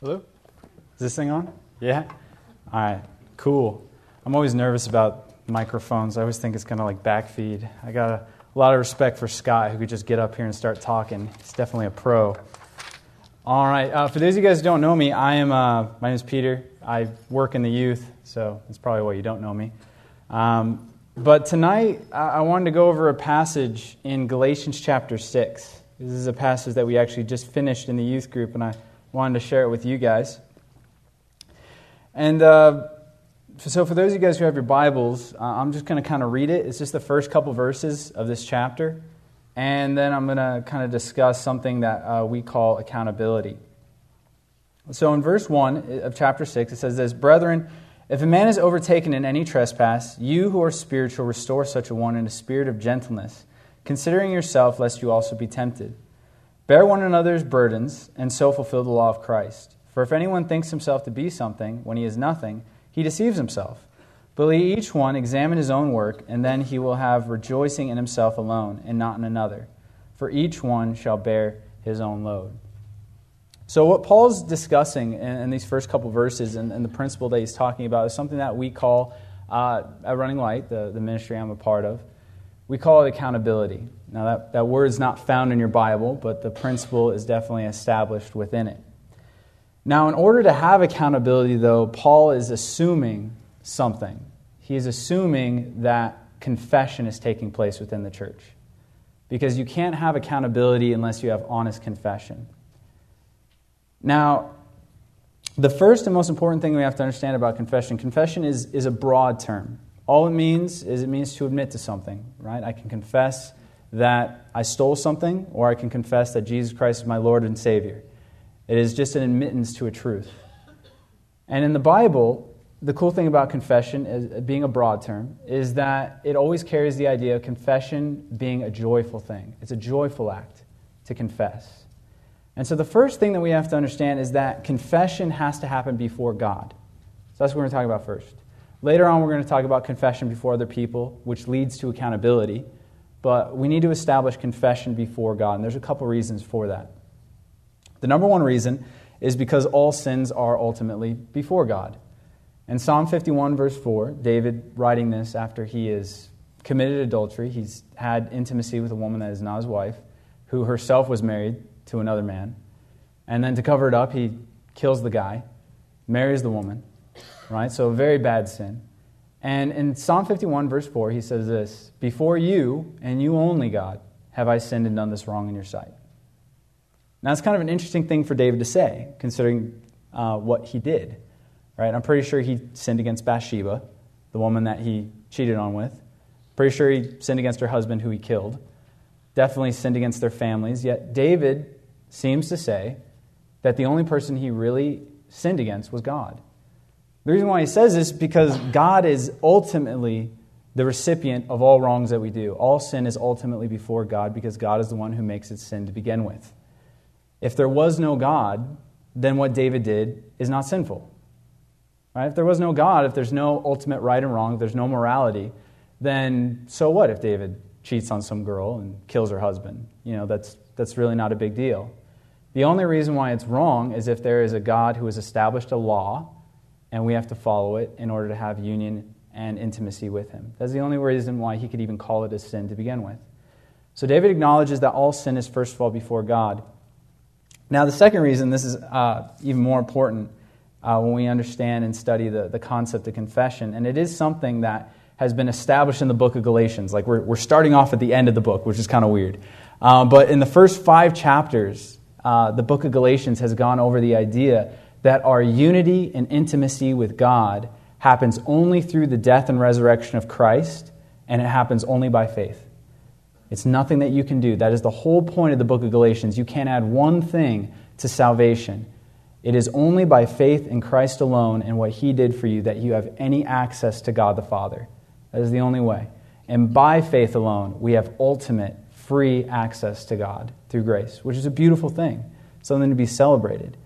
Hello? Is this thing on? Yeah? All right, cool. I'm always nervous about microphones. I always think it's going to backfeed. I got a lot of respect for Scott, who could just get up here and start talking. He's definitely a pro. All right, for those of you guys who don't know me, my name is Peter. I work in the youth, so that's probably why you don't know me. But tonight, I wanted to go over a passage in Galatians chapter 6. This is a passage that we actually just finished in the youth group, and I wanted to share it with you guys. And so for those of you guys who have your Bibles, I'm just going to kind of read it. It's just the first couple verses of this chapter. And then I'm going to kind of discuss something that we call accountability. So in verse 1 of chapter 6, it says this: "Brethren, if a man is overtaken in any trespass, you who are spiritual restore such a one in a spirit of gentleness, considering yourself, lest you also be tempted. Bear one another's burdens, and so fulfill the law of Christ. For if anyone thinks himself to be something when he is nothing, he deceives himself. But let each one examine his own work, and then he will have rejoicing in himself alone, and not in another. For each one shall bear his own load." So what Paul's discussing in these first couple verses, and the principle that he's talking about, is something that we call, at Running Light, the ministry I'm a part of, we call it accountability. Now that word's not found in your Bible, but the principle is definitely established within it. Now, in order to have accountability, though, Paul is assuming something. He is assuming that confession is taking place within the church. Because you can't have accountability unless you have honest confession. Now, the first and most important thing we have to understand about confession is a broad term. All it means is to admit to something, right? I can confess that I stole something, or I can confess that Jesus Christ is my Lord and Savior. It is just an admittance to a truth. And in the Bible, the cool thing about confession, as being a broad term, is that it always carries the idea of confession being a joyful thing. It's a joyful act to confess. And so the first thing that we have to understand is that confession has to happen before God. So that's what we're going to talk about first. Later on, we're going to talk about confession before other people, which leads to accountability. But we need to establish confession before God, and there's a couple reasons for that. The number one reason is because all sins are ultimately before God. In Psalm 51, verse 4, David, writing this after he has committed adultery, he's had intimacy with a woman that is not his wife, who herself was married to another man. And then to cover it up, he kills the guy, marries the woman, right? So a very bad sin. And in Psalm 51, verse 4, he says this: "Before you, and you only, God, have I sinned and done this wrong in your sight." Now, that's kind of an interesting thing for David to say, considering what he did. Right? I'm pretty sure he sinned against Bathsheba, the woman that he cheated on with. Pretty sure he sinned against her husband, who he killed. Definitely sinned against their families. Yet David seems to say that the only person he really sinned against was God. The reason why he says this is because God is ultimately the recipient of all wrongs that we do. All sin is ultimately before God because God is the one who makes it sin to begin with. If there was no God, then what David did is not sinful. Right? If there was no God, if there's no ultimate right and wrong, if there's no morality, then so what if David cheats on some girl and kills her husband? That's really not a big deal. The only reason why it's wrong is if there is a God who has established a law and we have to follow it in order to have union and intimacy with him. That's the only reason why he could even call it a sin to begin with. So David acknowledges that all sin is first of all before God. Now the second reason, this is even more important when we understand and study the concept of confession, and it is something that has been established in the book of Galatians. Like we're starting off at the end of the book, which is kind of weird. But in the first 5 chapters, the book of Galatians has gone over the idea that our unity and intimacy with God happens only through the death and resurrection of Christ, and it happens only by faith. It's nothing that you can do. That is the whole point of the book of Galatians. You can't add one thing to salvation. It is only by faith in Christ alone and what He did for you that you have any access to God the Father. That is the only way. And by faith alone, we have ultimate free access to God through grace, which is a beautiful thing, something to be celebrated.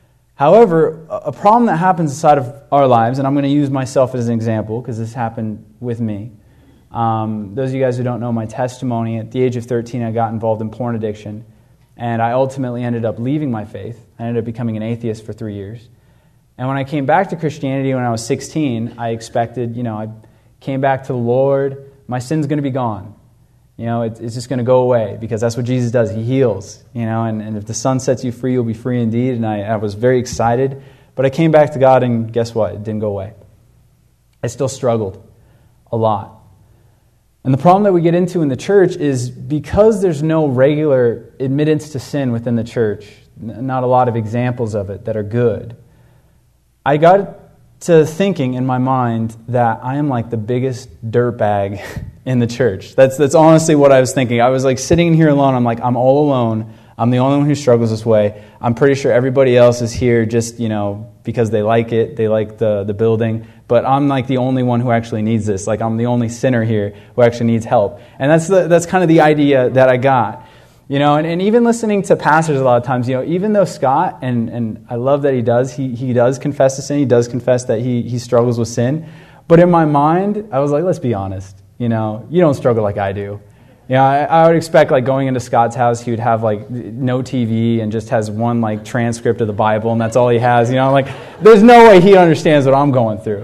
However, a problem that happens inside of our lives, and I'm going to use myself as an example because this happened with me. Those of you guys who don't know my testimony, at the age of 13, I got involved in porn addiction. And I ultimately ended up leaving my faith. I ended up becoming an atheist for 3 years. And when I came back to Christianity when I was 16, I expected, I came back to the Lord, my sin's going to be gone. It's just going to go away because that's what Jesus does. He heals, and if the Son sets you free, you'll be free indeed. And I was very excited. But I came back to God, and guess what? It didn't go away. I still struggled a lot. And the problem that we get into in the church is because there's no regular admittance to sin within the church, not a lot of examples of it that are good, I got to thinking in my mind that I am like the biggest dirtbag in the church. That's honestly what I was thinking. I was like sitting here alone. I'm like, I'm all alone. I'm the only one who struggles this way. I'm pretty sure everybody else is here just, because they like it. They like the building. But I'm like the only one who actually needs this. Like I'm the only sinner here who actually needs help. And that's kind of the idea that I got. And even listening to pastors a lot of times, even though Scott, and I love that he does confess to sin. He does confess that he struggles with sin. But in my mind, I was like, let's be honest. You don't struggle like I do. I would expect like going into Scott's house, he would have like no TV and just has one like transcript of the Bible and that's all he has. Like there's no way he understands what I'm going through.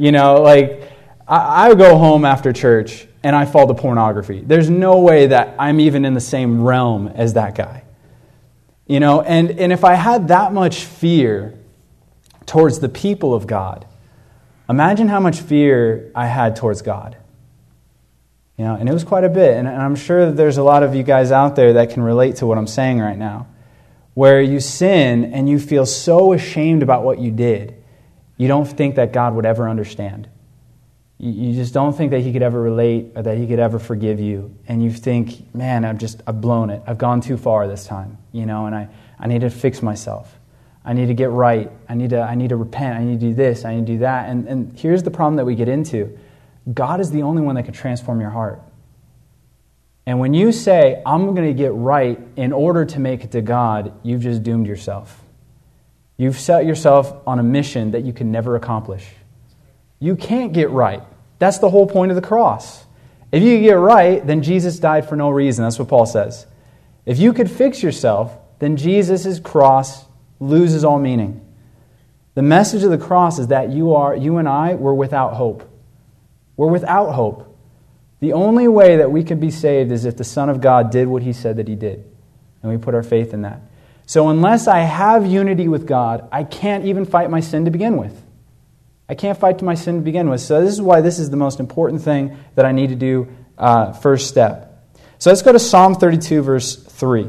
I go home after church and I fall to pornography. There's no way that I'm even in the same realm as that guy. And if I had that much fear towards the people of God, imagine how much fear I had towards God. And it was quite a bit. And I'm sure that there's a lot of you guys out there that can relate to what I'm saying right now, where you sin and you feel so ashamed about what you did, you don't think that God would ever understand. You just don't think that he could ever relate or that he could ever forgive you. And you think, man, I've blown it. I've gone too far this time, and I need to fix myself. I need to get right. I need to repent. I need to do this. I need to do that. And here's the problem that we get into. God is the only one that can transform your heart. And when you say, I'm going to get right in order to make it to God, you've just doomed yourself. You've set yourself on a mission that you can never accomplish. You can't get right. That's the whole point of the cross. If you get right, then Jesus died for no reason. That's what Paul says. If you could fix yourself, then Jesus' cross loses all meaning. The message of the cross is that you and I were without hope. We're without hope. The only way that we can be saved is if the Son of God did what he said that he did. And we put our faith in that. So unless I have unity with God, I can't even fight my sin to begin with. I can't fight my sin to begin with. So this is why this is the most important thing that I need to do first step. So let's go to Psalm 32, verse 3.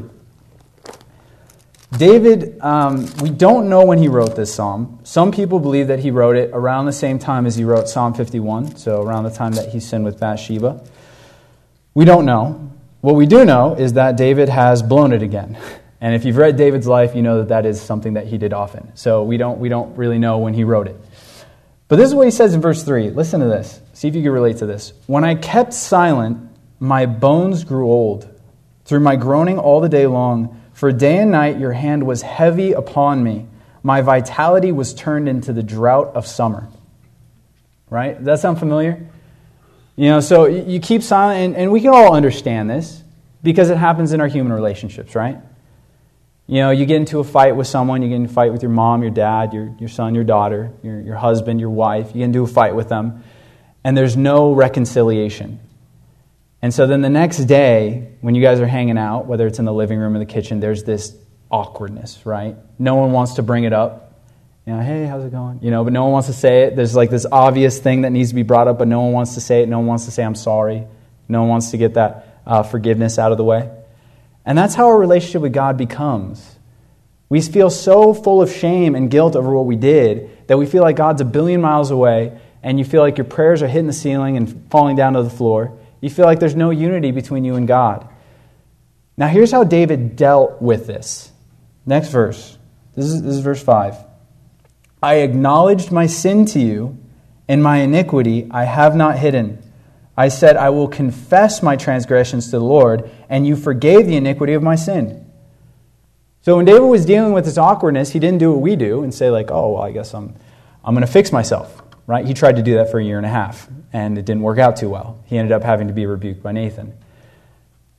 David, we don't know when he wrote this psalm. Some people believe that he wrote it around the same time as he wrote Psalm 51, so around the time that he sinned with Bathsheba. We don't know. What we do know is that David has blown it again. And if you've read David's life, you know that is something that he did often. So we don't really know when he wrote it. But this is what he says in verse 3. Listen to this. See if you can relate to this. When I kept silent, my bones grew old. Through my groaning all the day long, for day and night your hand was heavy upon me. My vitality was turned into the drought of summer. Right? Does that sound familiar? So you keep silent, and we can all understand this because it happens in our human relationships, right? You get into a fight with someone, you get into a fight with your mom, your dad, your son, your daughter, your husband, your wife. You get into a fight with them, and there's no reconciliation. And so then the next day, when you guys are hanging out, whether it's in the living room or the kitchen, there's this awkwardness, right? No one wants to bring it up. Hey, how's it going? But no one wants to say it. There's like this obvious thing that needs to be brought up, but no one wants to say it. No one wants to say, I'm sorry. No one wants to get that forgiveness out of the way. And that's how our relationship with God becomes. We feel so full of shame and guilt over what we did that we feel like God's a billion miles away, and you feel like your prayers are hitting the ceiling and falling down to the floor. You feel like there's no unity between you and God. Now here's how David dealt with this. Next verse. This is verse 5. I acknowledged my sin to you, and my iniquity I have not hidden. I said, I will confess my transgressions to the Lord, and you forgave the iniquity of my sin. So when David was dealing with this awkwardness, he didn't do what we do and say like, oh, well, I guess I'm going to fix myself. Right? He tried to do that for 1.5 years, and it didn't work out too well. He ended up having to be rebuked by Nathan.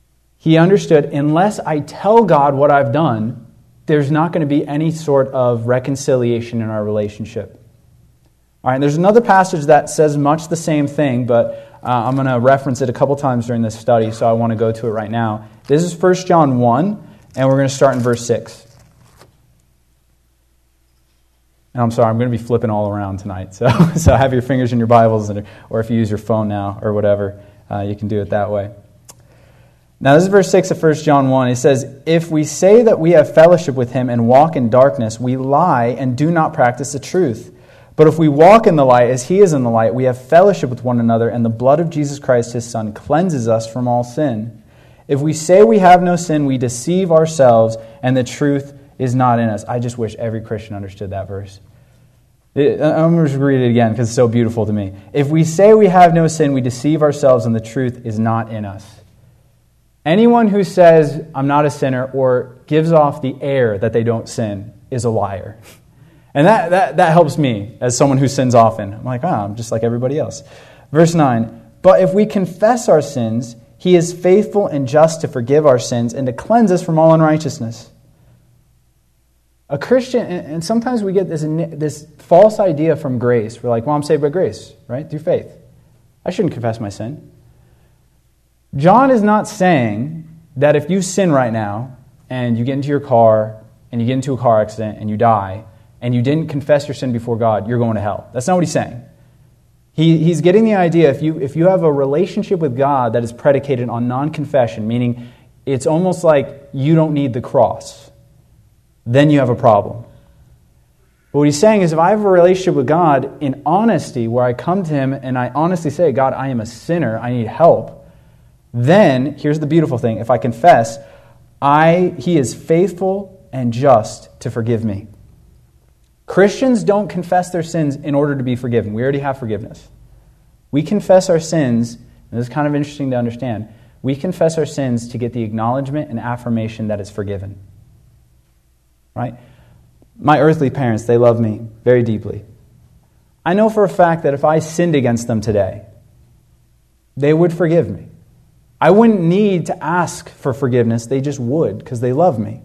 He understood, unless I tell God what I've done, there's not going to be any sort of reconciliation in our relationship. All right, there's another passage that says much the same thing, but I'm going to reference it a couple times during this study, so I want to go to it right now. This is 1 John 1, and we're going to start in verse 6. And I'm sorry, I'm going to be flipping all around tonight, so have your fingers in your Bibles, or if you use your phone now or whatever, you can do it that way. Now, this is verse 6 of 1 John 1. It says, "If we say that we have fellowship with him and walk in darkness, we lie and do not practice the truth. But if we walk in the light as he is in the light, we have fellowship with one another, and the blood of Jesus Christ, his Son, cleanses us from all sin. If we say we have no sin, we deceive ourselves, and the truth is not in us." I just wish every Christian understood that verse. I'm going to read it again because it's so beautiful to me. If we say we have no sin, we deceive ourselves, and the truth is not in us. Anyone who says, "I'm not a sinner," or gives off the air that they don't sin is a liar. And that helps me as someone who sins often. I'm like, I'm just like everybody else. Verse 9, "But if we confess our sins, he is faithful and just to forgive our sins and to cleanse us from all unrighteousness." A Christian, and sometimes we get this false idea from grace. We're like, well, I'm saved by grace, right? Through faith. I shouldn't confess my sin. John is not saying that if you sin right now and you get into your car and you get into a car accident and you die and you didn't confess your sin before God, you're going to hell. That's not what he's saying. He's getting the idea if you have a relationship with God that is predicated on non-confession, meaning it's almost like you don't need the cross, then you have a problem. But what he's saying is if I have a relationship with God in honesty, where I come to him and I honestly say, "God, I am a sinner, I need help," then, here's the beautiful thing, if I confess, he is faithful and just to forgive me. Christians don't confess their sins in order to be forgiven. We already have forgiveness. We confess our sins, and this is kind of interesting to understand, we confess our sins to get the acknowledgement and affirmation that it's forgiven. Right? My earthly parents, they love me very deeply. I know for a fact that if I sinned against them today, they would forgive me. I wouldn't need to ask for forgiveness. They just would because they love me.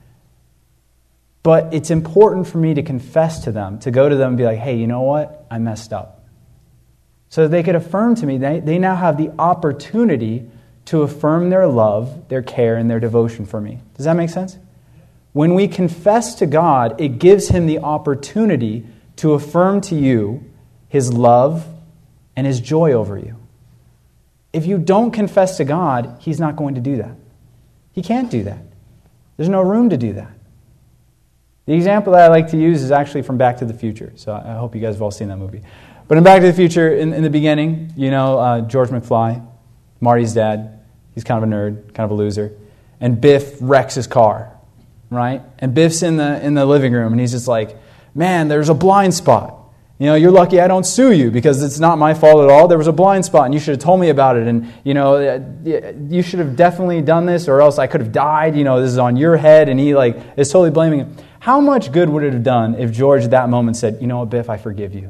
But it's important for me to confess to them, to go to them and be like, "Hey, you know what? I messed up." So that they could affirm to me. They now have the opportunity to affirm their love, their care, and their devotion for me. Does that make sense? When we confess to God, it gives him the opportunity to affirm to you his love and his joy over you. If you don't confess to God, he's not going to do that. He can't do that. There's no room to do that. The example that I like to use is actually from Back to the Future. So I hope you guys have all seen that movie. But in Back to the Future, in the beginning, George McFly, Marty's dad, he's kind of a nerd, kind of a loser. And Biff wrecks his car, right? And Biff's in the living room, and he's just like, "Man, there's a blind spot. You're lucky I don't sue you because it's not my fault at all. There was a blind spot and you should have told me about it. And, you should have definitely done this or else I could have died. This is on your head." And he is totally blaming him. How much good would it have done if George at that moment said, "You know what, Biff, I forgive you"?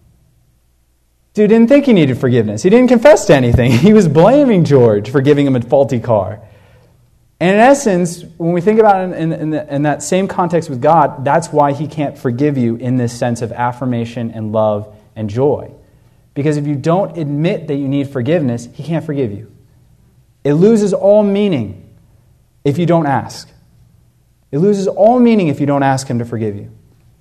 Dude didn't think he needed forgiveness. He didn't confess to anything. He was blaming George for giving him a faulty car. And in essence, when we think about it in that same context with God, that's why he can't forgive you in this sense of affirmation and love and joy. Because if you don't admit that you need forgiveness, he can't forgive you. It loses all meaning if you don't ask. It loses all meaning if you don't ask him to forgive you.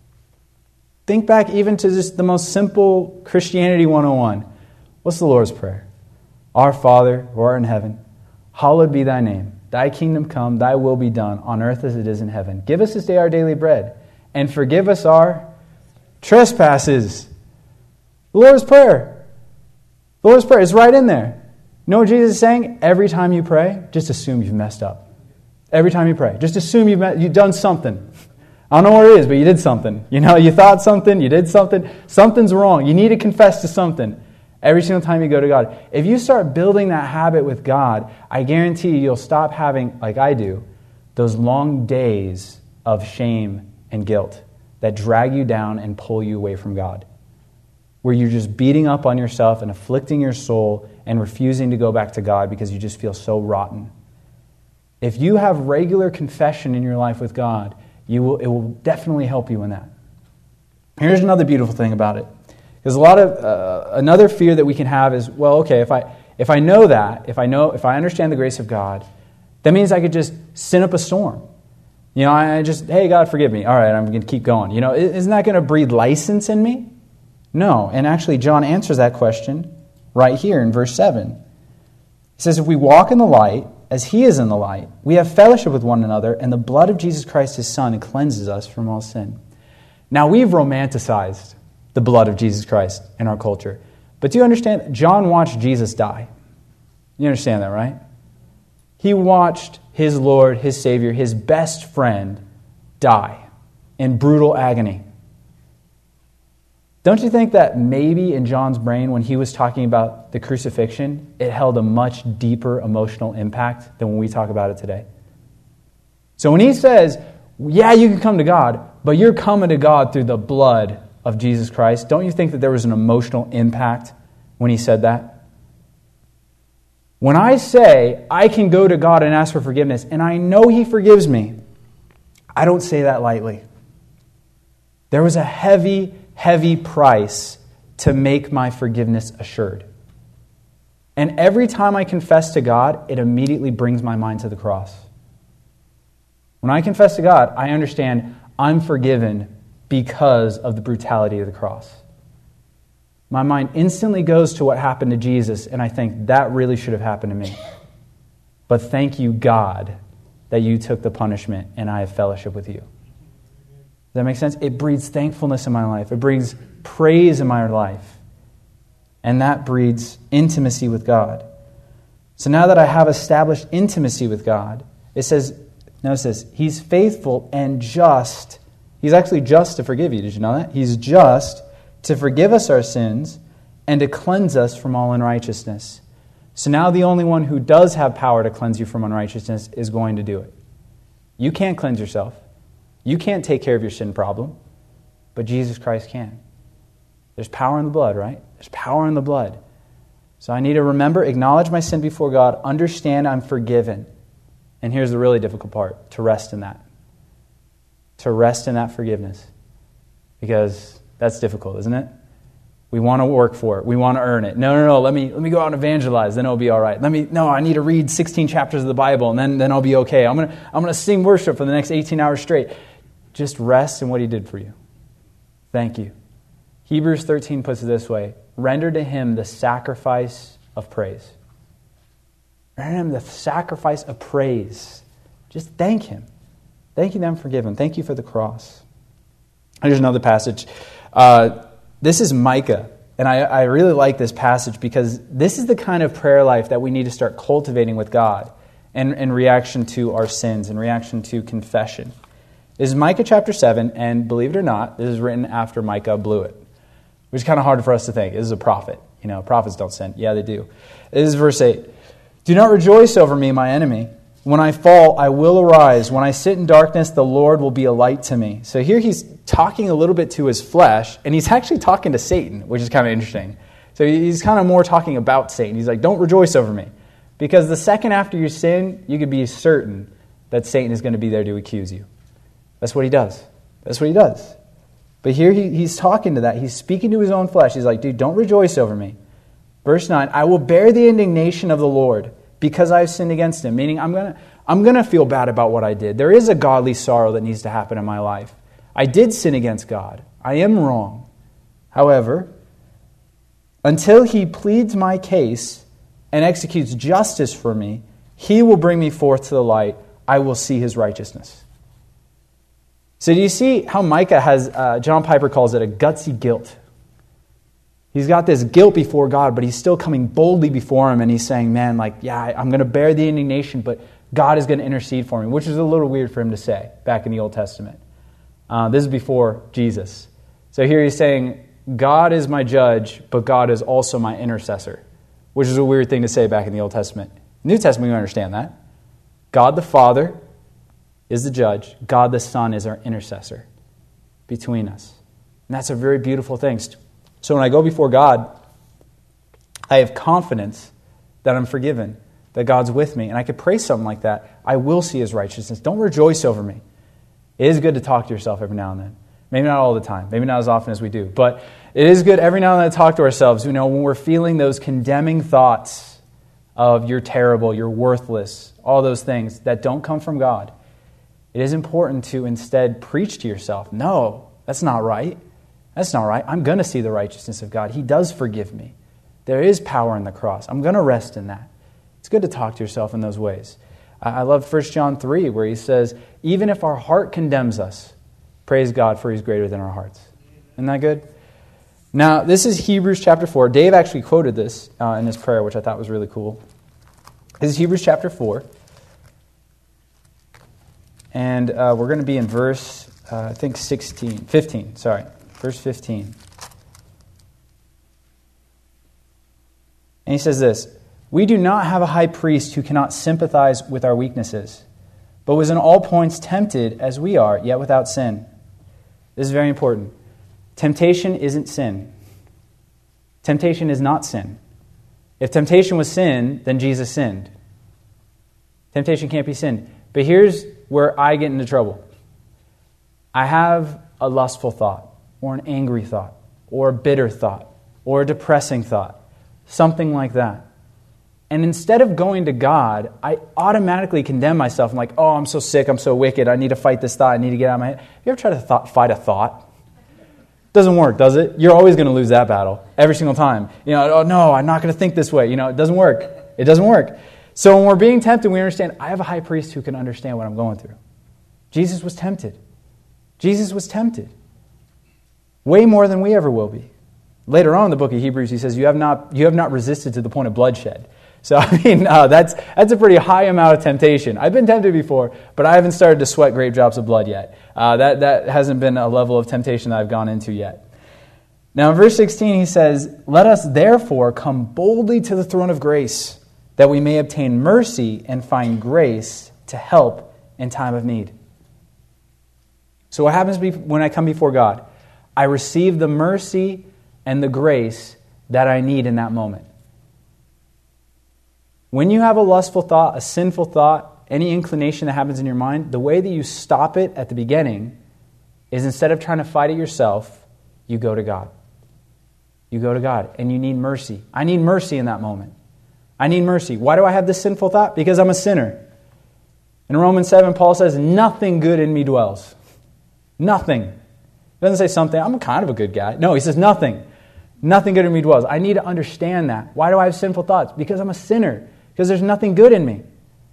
Think back even to just the most simple Christianity 101. What's the Lord's Prayer? "Our Father, who art in heaven, hallowed be thy name. Thy kingdom come, thy will be done, on earth as it is in heaven. Give us this day our daily bread, and forgive us our trespasses." The Lord's Prayer. The Lord's Prayer is right in there. You know what Jesus is saying? Every time you pray, just assume you've messed up. Every time you pray, just assume you've done something. I don't know what it is, but you did something. You thought something, you did something. Something's wrong. You need to confess to something. Every single time you go to God. If you start building that habit with God, I guarantee you'll stop having, like I do, those long days of shame and guilt that drag you down and pull you away from God. Where you're just beating up on yourself and afflicting your soul and refusing to go back to God because you just feel so rotten. If you have regular confession in your life with God, it will definitely help you in that. Here's another beautiful thing about it. Because another fear that we can have is, well, okay, if I know that, if I understand the grace of God, that means I could just sin up a storm. Hey, God, forgive me. All right, I'm going to keep going. Isn't that going to breed license in me? No. And actually, John answers that question right here in verse 7. He says, if we walk in the light, as he is in the light, we have fellowship with one another, and the blood of Jesus Christ, his Son, cleanses us from all sin. Now, we've romanticized the blood of Jesus Christ in our culture. But do you understand? John watched Jesus die. You understand that, right? He watched his Lord, his Savior, his best friend die in brutal agony. Don't you think that maybe in John's brain, when he was talking about the crucifixion, it held a much deeper emotional impact than when we talk about it today? So when he says, yeah, you can come to God, but you're coming to God through the blood of Jesus Christ, don't you think that there was an emotional impact when he said that? When I say I can go to God and ask for forgiveness, and I know he forgives me, I don't say that lightly. There was a heavy price to make my forgiveness assured. And every time I confess to God, it immediately brings my mind to the cross. When I confess to God, I understand I'm forgiven because of the brutality of the cross. My mind instantly goes to what happened to Jesus, and I think that really should have happened to me. But thank you, God, that you took the punishment and I have fellowship with you. Does that make sense? It breeds thankfulness in my life. It brings praise in my life. And that breeds intimacy with God. So now that I have established intimacy with God, it says, notice this, he's faithful and just. He's actually just to forgive you. Did you know that? He's just to forgive us our sins and to cleanse us from all unrighteousness. So now the only one who does have power to cleanse you from unrighteousness is going to do it. You can't cleanse yourself. You can't take care of your sin problem, but Jesus Christ can. There's power in the blood, right? There's power in the blood. So I need to remember, acknowledge my sin before God, understand I'm forgiven. And here's the really difficult part, to rest in that. To rest in that forgiveness. Because that's difficult, isn't it? We want to work for it. We want to earn it. No, let me go out and evangelize, then it'll be all right. I need to read 16 chapters of the Bible, and then I'll be okay. I'm gonna sing worship for the next 18 hours straight. Just rest in what he did for you. Thank you. Hebrews 13 puts it this way, render to him the sacrifice of praise. Render him the sacrifice of praise. Just thank him. Thank you that I'm forgiven. Thank you for the cross. Here's another passage. This is Micah, and I really like this passage because this is the kind of prayer life that we need to start cultivating with God in reaction to our sins, in reaction to confession. This is Micah chapter 7, and believe it or not, this is written after Micah blew it, which is kind of hard for us to think. This is a prophet. Prophets don't sin. Yeah, they do. This is verse 8. Do not rejoice over me, my enemy. When I fall, I will arise. When I sit in darkness, the Lord will be a light to me. So here he's talking a little bit to his flesh, and he's actually talking to Satan, which is kind of interesting. So he's kind of more talking about Satan. He's like, don't rejoice over me. Because the second after you sin, you can be certain that Satan is going to be there to accuse you. That's what he does. That's what he does. But here he's talking to that. He's speaking to his own flesh. He's like, dude, don't rejoice over me. Verse 9, I will bear the indignation of the Lord because I've sinned against him. Meaning I'm gonna feel bad about what I did. There is a godly sorrow that needs to happen in my life. I did sin against God. I am wrong. However, until he pleads my case and executes justice for me, he will bring me forth to the light. I will see his righteousness. So do you see how Micah has, John Piper calls it a gutsy guilt. He's got this guilt before God, but he's still coming boldly before him, and he's saying, man, I'm going to bear the indignation, but God is going to intercede for me, which is a little weird for him to say back in the Old Testament. This is before Jesus. So here he's saying, God is my judge, but God is also my intercessor, which is a weird thing to say back in the Old Testament. New Testament, we understand that. God the Father is the judge. God the Son is our intercessor between us. And that's a very beautiful thing. So when I go before God, I have confidence that I'm forgiven. that God's with me, and I could pray something like that, I will see his righteousness. Don't rejoice over me. It is good to talk to yourself every now and then. Maybe not all the time. Maybe not as often as we do. But it is good every now and then to talk to ourselves. You know, when we're feeling those condemning thoughts of you're terrible, you're worthless, all those things that don't come from God, it is important to instead preach to yourself, no, that's not right. That's not right. I'm going to see the righteousness of God. He does forgive me. There is power in the cross. I'm going to rest in that. It's good to talk to yourself in those ways. I love 1 John 3 where he says, even if our heart condemns us, praise God for he's greater than our hearts. Isn't that good? Now, this is Hebrews chapter 4. Dave actually quoted this in his prayer, which I thought was really cool. This is Hebrews chapter 4. And we're going to be in verse, I think 15, verse 15. And he says this, we do not have a high priest who cannot sympathize with our weaknesses, but was in all points tempted as we are, yet without sin. This is very important. Temptation isn't sin. Temptation is not sin. If temptation was sin, then Jesus sinned. Temptation can't be sin. But here's where I get into trouble. I have a lustful thought, or an angry thought, or a bitter thought, or a depressing thought, something like that. And instead of going to God, I automatically condemn myself. I'm like, oh, I'm so sick, I'm so wicked, I need to fight this thought, I need to get out of my head. Have you ever tried to fight a thought? Doesn't work, does it? You're always going to lose that battle, every single time. You know, oh no, I'm not going to think this way. You know, it doesn't work. It doesn't work. So when we're being tempted, we understand, I have a high priest who can understand what I'm going through. Jesus was tempted. Jesus was tempted. Way more than we ever will be. Later on in the book of Hebrews, he says, you have not resisted to the point of bloodshed. So, I mean, that's a pretty high amount of temptation. I've been tempted before, but I haven't started to sweat great drops of blood yet. That hasn't been a level of temptation that I've gone into yet. Now, in verse 16, he says, let us therefore come boldly to the throne of grace, that we may obtain mercy and find grace to help in time of need. So what happens when I come before God? I receive the mercy and the grace that I need in that moment. When you have a lustful thought, a sinful thought, any inclination that happens in your mind, the way that you stop it at the beginning is instead of trying to fight it yourself, you go to God. You go to God, and you need mercy. I need mercy in that moment. I need mercy. Why do I have this sinful thought? Because I'm a sinner. In Romans 7, Paul says, nothing good in me dwells. Nothing. He doesn't say something, I'm kind of a good guy. No, he says nothing. Nothing good in me dwells. I need to understand that. Why do I have sinful thoughts? Because I'm a sinner. Because there's nothing good in me.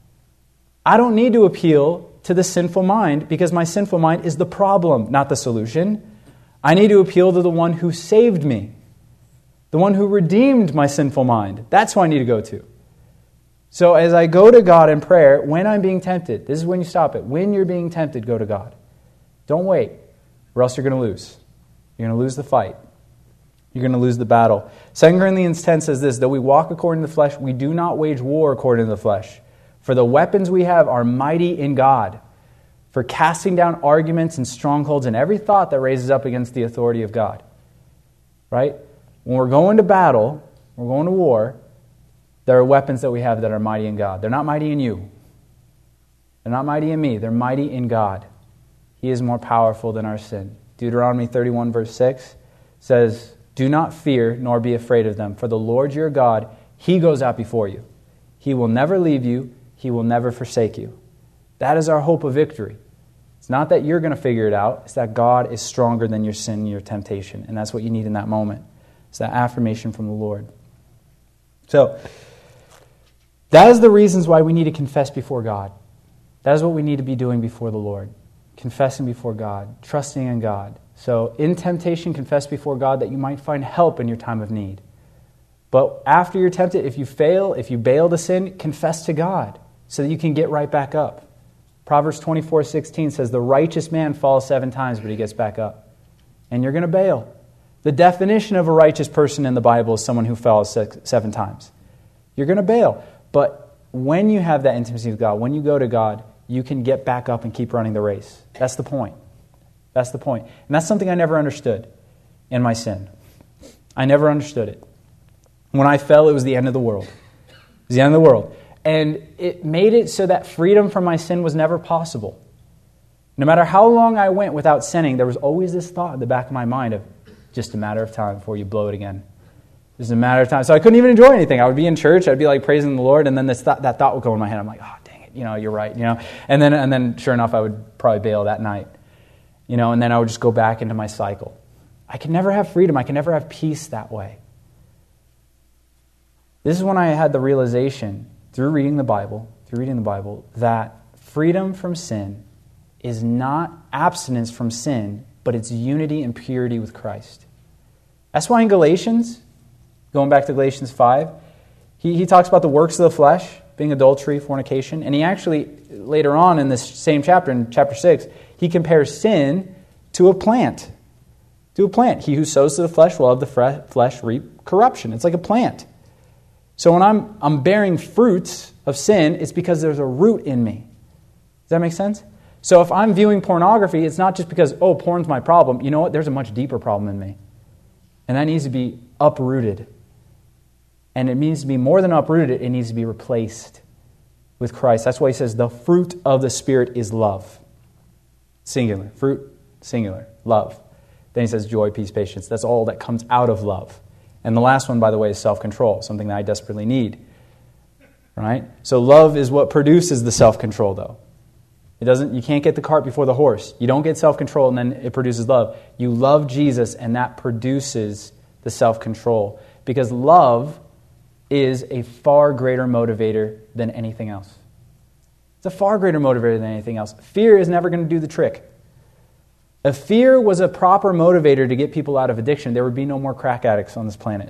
I don't need to appeal to the sinful mind because my sinful mind is the problem, not the solution. I need to appeal to the one who saved me, the one who redeemed my sinful mind. That's who I need to go to. So as I go to God in prayer, when I'm being tempted, this is when you stop it. When you're being tempted, go to God. Don't wait, or else you're going to lose. You're going to lose the fight. You're going to lose the battle. 2 Corinthians 10 says this, though we walk according to the flesh, we do not wage war according to the flesh. For the weapons we have are mighty in God, for casting down arguments and strongholds and every thought that raises up against the authority of God. Right? When we're going to battle, we're going to war, there are weapons that we have that are mighty in God. They're not mighty in you. They're not mighty in me. They're mighty in God. He is more powerful than our sin. Deuteronomy 31 verse 6 says, do not fear nor be afraid of them, for the Lord your God, He goes out before you. He will never leave you. He will never forsake you. That is our hope of victory. It's not that you're going to figure it out. It's that God is stronger than your sin and your temptation. And that's what you need in that moment. It's that affirmation from the Lord. So, that is the reasons why we need to confess before God. That is what we need to be doing before the Lord. Confessing before God. Trusting in God. So, in temptation, confess before God that you might find help in your time of need. But after you're tempted, if you fail, if you bail to sin, confess to God so that you can get right back up. Proverbs 24:16 says, the righteous man falls 7 times, but he gets back up. And you're going to bail. The definition of a righteous person in the Bible is someone who falls 7 times. You're going to bail. But when you have that intimacy with God, when you go to God, you can get back up and keep running the race. That's the point. That's the point. And that's something I never understood in my sin. I never understood it. When I fell, it was the end of the world. It was the end of the world. And it made it so that freedom from my sin was never possible. No matter how long I went without sinning, there was always this thought in the back of my mind of just a matter of time before you blow it again. Just a matter of time. So I couldn't even enjoy anything. I would be in church, I'd be like praising the Lord, and then that thought would go in my head. I'm like, oh, dang it, you're right, And then sure enough, I would probably bail that night. And then I would just go back into my cycle. I can never have freedom. I can never have peace that way. This is when I had the realization, through reading the Bible, that freedom from sin is not abstinence from sin, but it's unity and purity with Christ. That's why in Galatians, going back to Galatians 5, he talks about the works of the flesh, being adultery, fornication, and he actually, later on in this same chapter, in chapter 6, he compares sin to a plant. He who sows to the flesh will of the flesh reap corruption. It's like a plant. So when I'm bearing fruits of sin, it's because there's a root in me. Does that make sense? So if I'm viewing pornography, it's not just because, porn's my problem. You know what? There's a much deeper problem in me. And that needs to be uprooted. And it needs to be more than uprooted, it needs to be replaced with Christ. That's why he says the fruit of the Spirit is love. Singular. Fruit, singular. Love. Then he says joy, peace, patience. That's all that comes out of love. And the last one, by the way, is self-control, something that I desperately need. Right? So love is what produces the self-control, though. You can't get the cart before the horse. You don't get self-control and then it produces love. You love Jesus and that produces the self-control. Because love is a far greater motivator than anything else. It's a far greater motivator than anything else. Fear is never going to do the trick. If fear was a proper motivator to get people out of addiction, there would be no more crack addicts on this planet.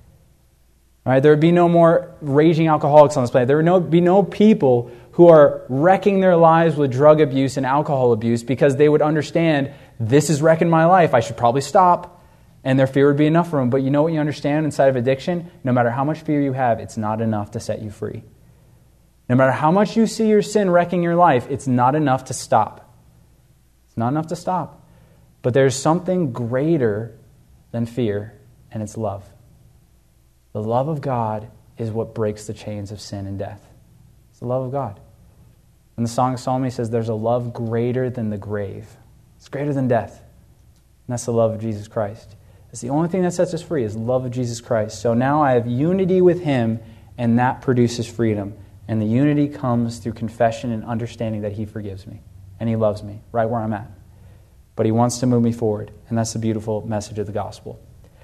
Right? There would be no more raging alcoholics on this planet. There would be no people who are wrecking their lives with drug abuse and alcohol abuse because they would understand, this is wrecking my life, I should probably stop. And their fear would be enough for them. But you know what you understand inside of addiction? No matter how much fear you have, it's not enough to set you free. No matter how much you see your sin wrecking your life, it's not enough to stop. It's not enough to stop. But there's something greater than fear, and it's love. The love of God is what breaks the chains of sin and death. It's the love of God. And the Song of Solomon says there's a love greater than the grave. It's greater than death. And that's the love of Jesus Christ. It's the only thing that sets us free is the love of Jesus Christ. So now I have unity with Him, and that produces freedom. And the unity comes through confession and understanding that He forgives me. And He loves me right where I'm at. But He wants to move me forward. And that's the beautiful message of the gospel.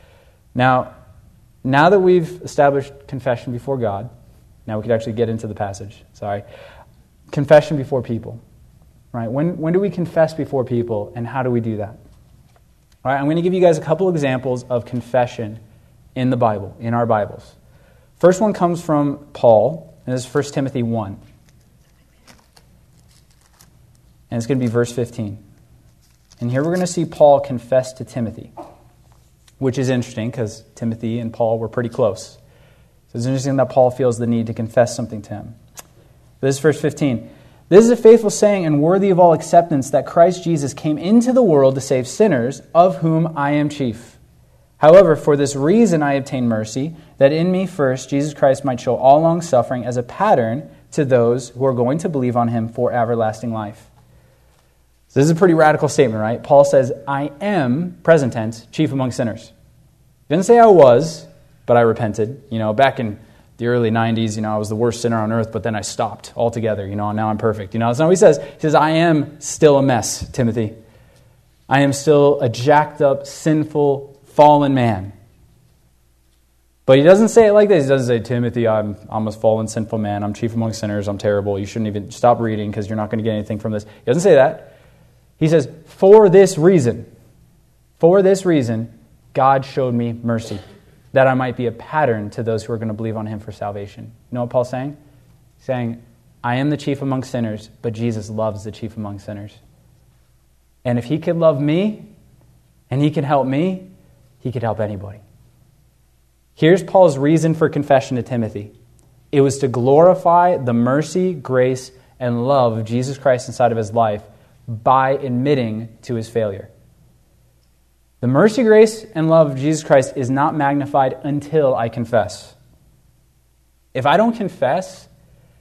Now that we've established confession before God, now we could actually get into the passage. Confession before people. Right? When do we confess before people, and how do we do that? All right, I'm going to give you guys a couple examples of confession in the Bible, in our Bibles. First one comes from Paul, and this is 1 Timothy 1. And it's going to be verse 15. And here we're going to see Paul confess to Timothy, which is interesting because Timothy and Paul were pretty close. So it's interesting that Paul feels the need to confess something to him. This is verse 15. This is a faithful saying and worthy of all acceptance that Christ Jesus came into the world to save sinners, of whom I am chief. However, for this reason I obtained mercy, that in me first Jesus Christ might show all long-suffering as a pattern to those who are going to believe on Him for everlasting life. So this is a pretty radical statement, right? Paul says, I am, present tense, chief among sinners. He didn't say I was, but I repented. Back in the early 90s, I was the worst sinner on earth, but then I stopped altogether, and now I'm perfect. That's not what he says. He says, I am still a mess, Timothy. I am still a jacked up, sinful, fallen man. But he doesn't say it like this. He doesn't say, Timothy, I'm a fallen, sinful man. I'm chief among sinners. I'm terrible. You shouldn't even stop reading because you're not going to get anything from this. He doesn't say that. He says, for this reason, God showed me mercy, that I might be a pattern to those who are going to believe on Him for salvation. You know what Paul's saying? He's saying, I am the chief among sinners, but Jesus loves the chief among sinners. And if He could love me, and He can help me, He could help anybody. Here's Paul's reason for confession to Timothy. It was to glorify the mercy, grace, and love of Jesus Christ inside of his life by admitting to his failure. The mercy, grace, and love of Jesus Christ is not magnified until I confess. If I don't confess,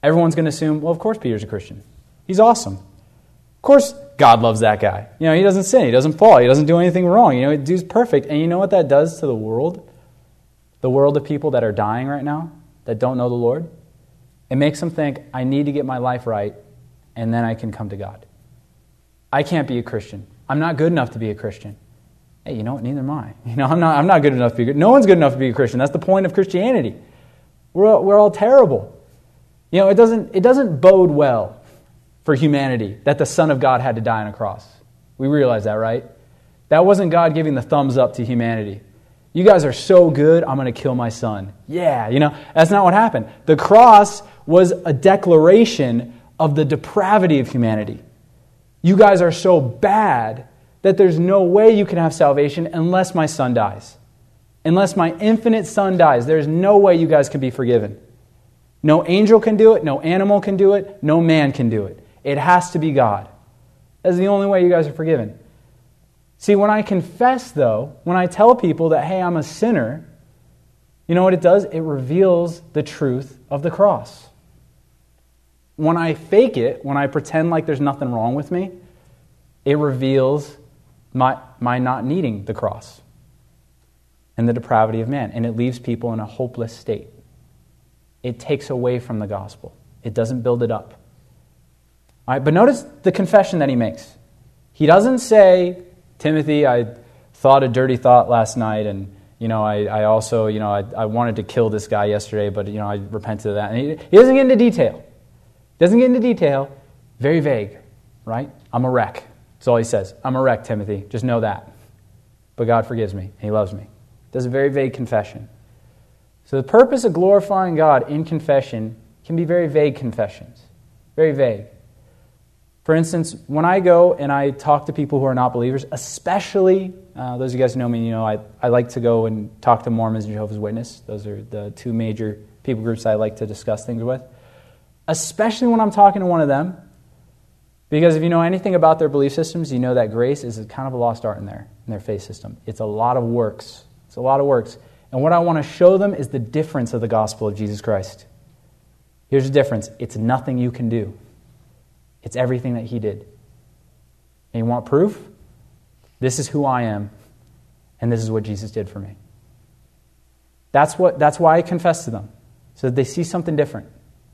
Everyone's going to assume, well, of course Peter's a Christian. He's awesome. Of course God loves that guy. He doesn't sin. He doesn't fall. He doesn't do anything wrong. The dude's perfect. And you know what that does to the world? The world of people that are dying right now, that don't know the Lord? It makes them think, I need to get my life right, and then I can come to God. I can't be a Christian. I'm not good enough to be a Christian. Hey, you know what? Neither am I. I'm not good enough to be good. No one's good enough to be a Christian. That's the point of Christianity. We're all terrible. It doesn't bode well for humanity that the Son of God had to die on a cross. We realize that, right? That wasn't God giving the thumbs up to humanity. You guys are so good, I'm going to kill my son. Yeah, that's not what happened. The cross was a declaration of the depravity of humanity. You guys are so bad that there's no way you can have salvation unless my son dies. Unless my infinite son dies, there's no way you guys can be forgiven. No angel can do it, no animal can do it, no man can do it. It has to be God. That's the only way you guys are forgiven. See, when I confess, though, when I tell people that, hey, I'm a sinner, you know what it does? It reveals the truth of the cross. When I fake it, when I pretend like there's nothing wrong with me, it reveals my not needing the cross and the depravity of man, and it leaves people in a hopeless state. It takes away from the gospel. It doesn't build it up. All right, but notice the confession that he makes. He doesn't say, Timothy, I thought a dirty thought last night, and I also I wanted to kill this guy yesterday, but I repented of that. And he doesn't get into detail. Very vague, right? I'm a wreck. That's all he says. I'm a wreck, Timothy. Just know that. But God forgives me. He loves me. Does a very vague confession. So the purpose of glorifying God in confession can be very vague confessions. Very vague. For instance, when I go and I talk to people who are not believers, especially, those of you guys who know me, I like to go and talk to Mormons and Jehovah's Witnesses. Those are the two major people groups I like to discuss things with. Especially when I'm talking to one of them, because if you know anything about their belief systems, you know that grace is kind of a lost art in their faith system. It's a lot of works. And what I want to show them is the difference of the gospel of Jesus Christ. Here's the difference. It's nothing you can do. It's everything that he did. And you want proof? This is who I am, and this is what Jesus did for me. That's why I confess to them, so that they see something different.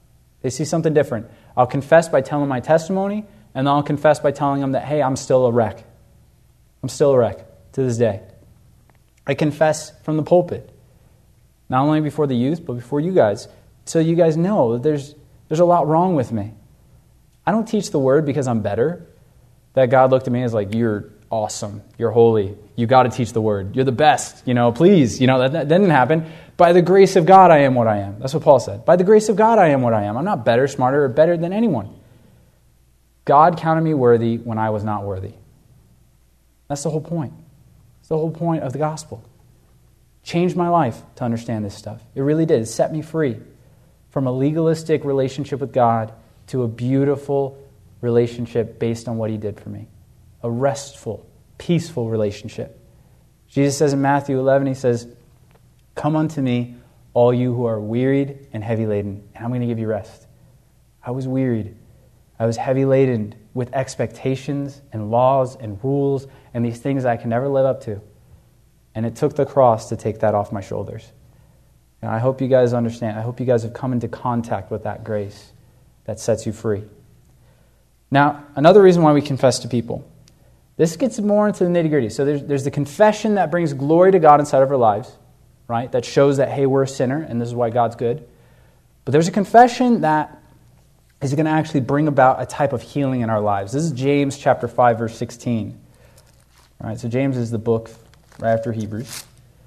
I'll confess by telling my testimony, and then I'll confess by telling them that, hey, I'm still a wreck. I'm still a wreck to this day. I confess from the pulpit, not only before the youth, but before you guys, so you guys know that there's a lot wrong with me. I don't teach the word because I'm better, that God looked at me as like, you're awesome, you're holy, you got to teach the word, you're the best, please, that didn't happen. By the grace of God, I am what I am. That's what Paul said. By the grace of God, I am what I am. I'm not better, smarter, or better than anyone. God counted me worthy when I was not worthy. That's the whole point. It's the whole point of the gospel. Changed my life to understand this stuff. It really did. It set me free from a legalistic relationship with God to a beautiful relationship based on what he did for me. A restful, peaceful relationship. Jesus says in Matthew 11, he says, come unto me, all you who are wearied and heavy laden, and I'm going to give you rest. I was wearied. I was heavy laden with expectations and laws and rules and these things I can never live up to. And it took the cross to take that off my shoulders. And I hope you guys understand. I hope you guys have come into contact with that grace that sets you free. Now, another reason why we confess to people. This gets more into the nitty-gritty. So there's the confession that brings glory to God inside of our lives, right? That shows that, hey, we're a sinner, and this is why God's good. But there's a confession that is going to actually bring about a type of healing in our lives. This is James chapter 5, verse 16. All right, so James is the book right after Hebrews.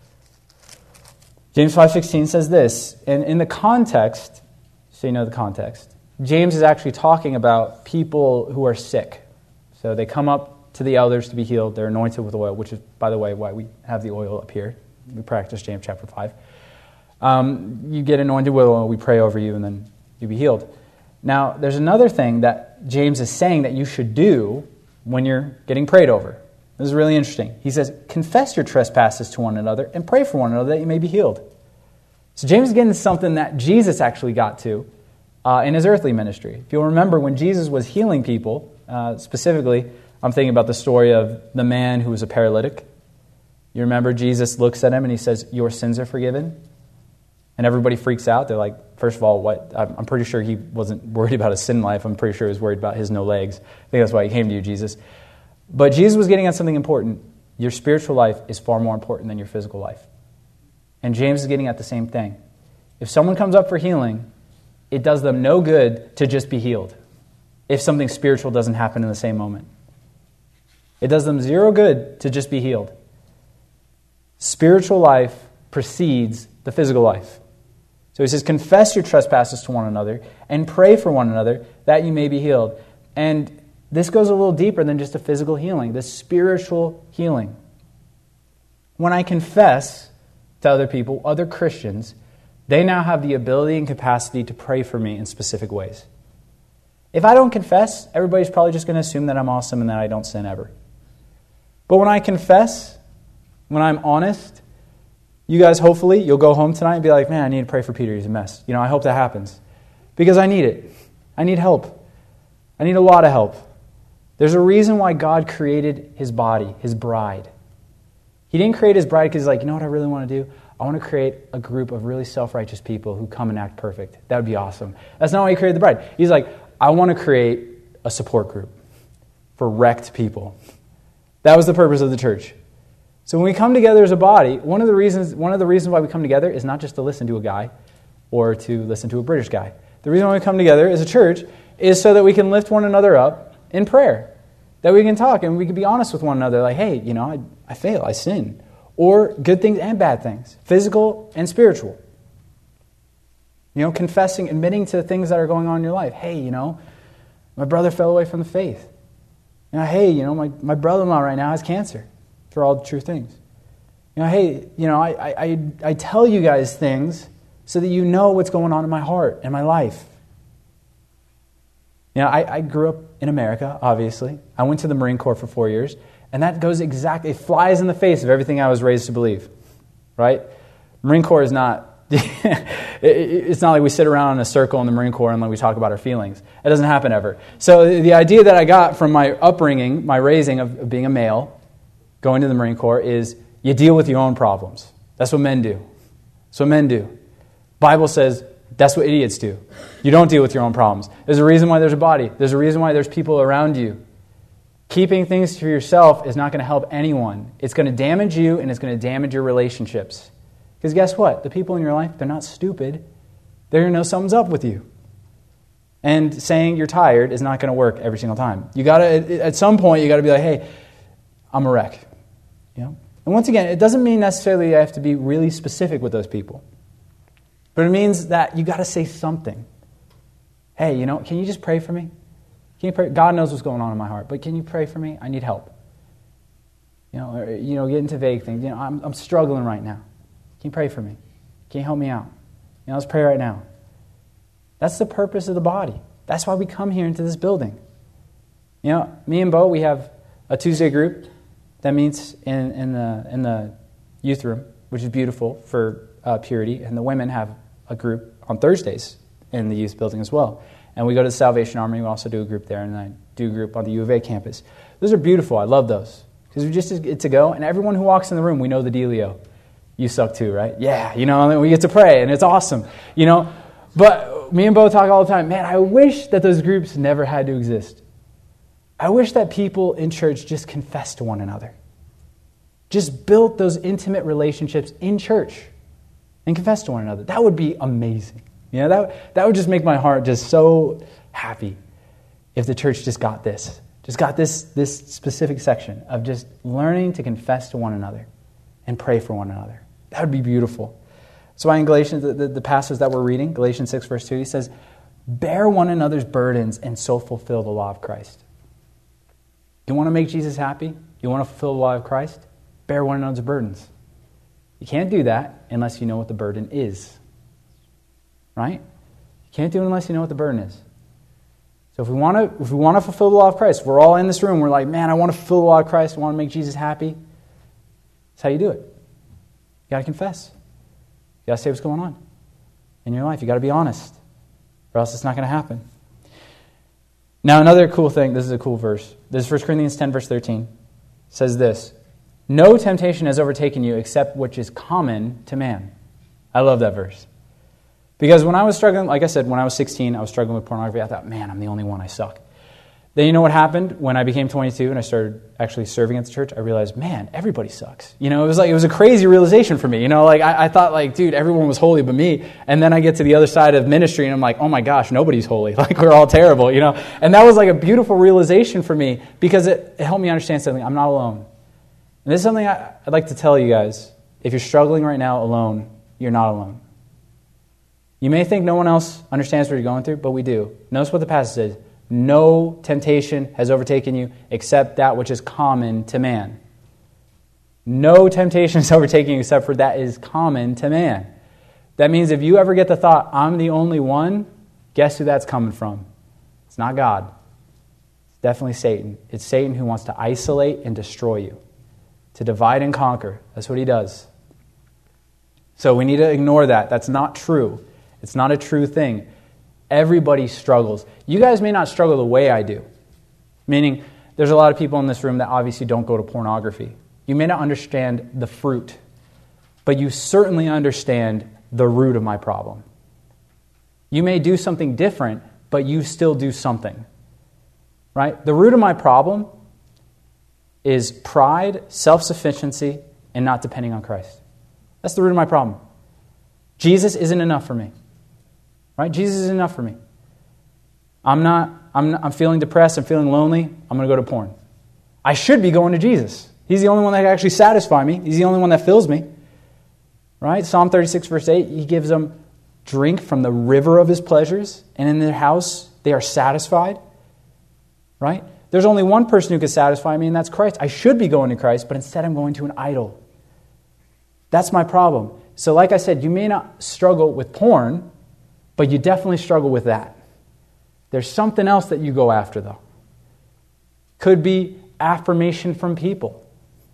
James 5:16 says this, and in the context, so you know the context, James is actually talking about people who are sick. So they come up to the elders to be healed. They're anointed with oil, which is, by the way, why we have the oil up here. We practice James chapter 5. You get anointed with oil, we pray over you, and then you be healed. Now, there's another thing that James is saying that you should do when you're getting prayed over. This is really interesting. He says, confess your trespasses to one another and pray for one another that you may be healed. So James is getting to something that Jesus actually got to in his earthly ministry. If you'll remember, when Jesus was healing people, specifically, I'm thinking about the story of the man who was a paralytic. You remember Jesus looks at him and he says, "Your sins are forgiven." And everybody freaks out. They're like, first of all, what? I'm pretty sure he wasn't worried about his sin life. I'm pretty sure he was worried about his no legs. I think that's why he came to you, Jesus. But Jesus was getting at something important. Your spiritual life is far more important than your physical life. And James is getting at the same thing. If someone comes up for healing, it does them no good to just be healed if something spiritual doesn't happen in the same moment. It does them zero good to just be healed. Spiritual life precedes the physical life. So he says, confess your trespasses to one another and pray for one another that you may be healed. And this goes a little deeper than just a physical healing, the spiritual healing. When I confess to other people, other Christians, they now have the ability and capacity to pray for me in specific ways. If I don't confess, everybody's probably just going to assume that I'm awesome and that I don't sin ever. But when I confess, when I'm honest, you guys, hopefully, you'll go home tonight and be like, man, I need to pray for Peter. He's a mess. I hope that happens. Because I need it. I need help. I need a lot of help. There's a reason why God created his body, his bride. He didn't create his bride because he's like, you know what I really want to do? I want to create a group of really self-righteous people who come and act perfect. That would be awesome. That's not why he created the bride. He's like, I want to create a support group for wrecked people. That was the purpose of the church. So when we come together as a body, one of the reasons why we come together is not just to listen to a guy or to listen to a British guy. The reason why we come together as a church is so that we can lift one another up in prayer, that we can talk and we can be honest with one another, like, hey, I fail, I sin, or good things and bad things, physical and spiritual. Confessing, admitting to things that are going on in your life. Hey, my brother fell away from the faith. Hey, my brother-in-law right now has cancer. For all the true things. Hey, I tell you guys things so that you know what's going on in my heart and my life. I grew up in America, obviously. I went to the Marine Corps for 4 years, and that goes it flies in the face of everything I was raised to believe, right? Marine Corps is not, it's not like we sit around in a circle in the Marine Corps and we talk about our feelings. It doesn't happen ever. So the idea that I got from my upbringing, my raising of being a male, going to the Marine Corps, is you deal with your own problems. That's what men do. That's what men do. Bible says that's what idiots do. You don't deal with your own problems. There's a reason why there's a body. There's a reason why there's people around you. Keeping things to yourself is not going to help anyone. It's going to damage you and it's going to damage your relationships. Because guess what? The people in your life, they're not stupid. They're going to know something's up with you. And saying you're tired is not going to work every single time. At some point, you got to be like, hey, I'm a wreck. And once again, it doesn't mean necessarily you have to be really specific with those people. But it means that you got to say something. Hey, can you just pray for me? Can you pray? God knows what's going on in my heart, but can you pray for me? I need help. Get into vague things. I'm struggling right now. Can you pray for me? Can you help me out? Let's pray right now. That's the purpose of the body. That's why we come here into this building. Me and Bo, we have a Tuesday group that meets in the youth room, which is beautiful for purity. And the women have a group on Thursdays in the youth building as well. And we go to the Salvation Army. We also do a group there, and I do a group on the U of A campus. Those are beautiful. I love those. Because we just get to go, and everyone who walks in the room, we know the dealio. You suck too, right? Yeah, and we get to pray, and it's awesome. But me and Bo talk all the time, man, I wish that those groups never had to exist. I wish that people in church just confessed to one another. Just built those intimate relationships in church and confessed to one another. That would be amazing. That would just make my heart just so happy if the church just got this specific section of just learning to confess to one another and pray for one another. That would be beautiful. So in Galatians, the passage that we're reading, Galatians 6, verse 2, he says, bear one another's burdens and so fulfill the law of Christ. You want to make Jesus happy? You want to fulfill the law of Christ? Bear one another's burdens. You can't do that unless you know what the burden is. Right? You can't do it unless you know what the burden is. So if we want to fulfill the law of Christ, we're all in this room, we're like, man, I want to fulfill the law of Christ, I want to make Jesus happy. That's how you do it. You got to confess. You got to say what's going on in your life. You got to be honest. or else it's not going to happen. Now, another cool thing, this is a cool verse. This is 1 Corinthians 10, verse 13. It says this, no temptation has overtaken you except which is common to man. I love that verse. Because when I was struggling, like I said, when I was 16, I was struggling with pornography. I thought, man, I'm the only one, I suck. Then you know what happened? When I became 22 and I started actually serving at the church, I realized, man, everybody sucks. It was a crazy realization for me. I thought, dude, everyone was holy but me. And then I get to the other side of ministry and I'm like, oh my gosh, nobody's holy. We're all terrible, And that was a beautiful realization for me because it helped me understand something. I'm not alone. And this is something I'd like to tell you guys. If you're struggling right now alone, you're not alone. You may think no one else understands what you're going through, but we do. Notice what the passage says. No temptation has overtaken you except that which is common to man. No temptation has overtaken you except for that is common to man. That means if you ever get the thought, I'm the only one, guess who that's coming from? It's not God. It's definitely Satan. It's Satan who wants to isolate and destroy you, to divide and conquer. That's what he does. So we need to ignore that. That's not true. It's not a true thing. Everybody struggles. You guys may not struggle the way I do. Meaning, there's a lot of people in this room that obviously don't go to pornography. You may not understand the fruit, but you certainly understand the root of my problem. You may do something different, but you still do something. Right? The root of my problem is pride, self-sufficiency, and not depending on Christ. That's the root of my problem. Jesus isn't enough for me. Right? Jesus is enough for me. I'm feeling depressed, I'm feeling lonely, I'm going to go to porn. I should be going to Jesus. He's the only one that can actually satisfy me. He's the only one that fills me. Right? Psalm 36, verse 8, he gives them drink from the river of his pleasures, and in their house they are satisfied. Right? There's only one person who can satisfy me, and that's Christ. I should be going to Christ, but instead I'm going to an idol. That's my problem. So like I said, you may not struggle with porn, but you definitely struggle with that. There's something else that you go after, though. Could be affirmation from people.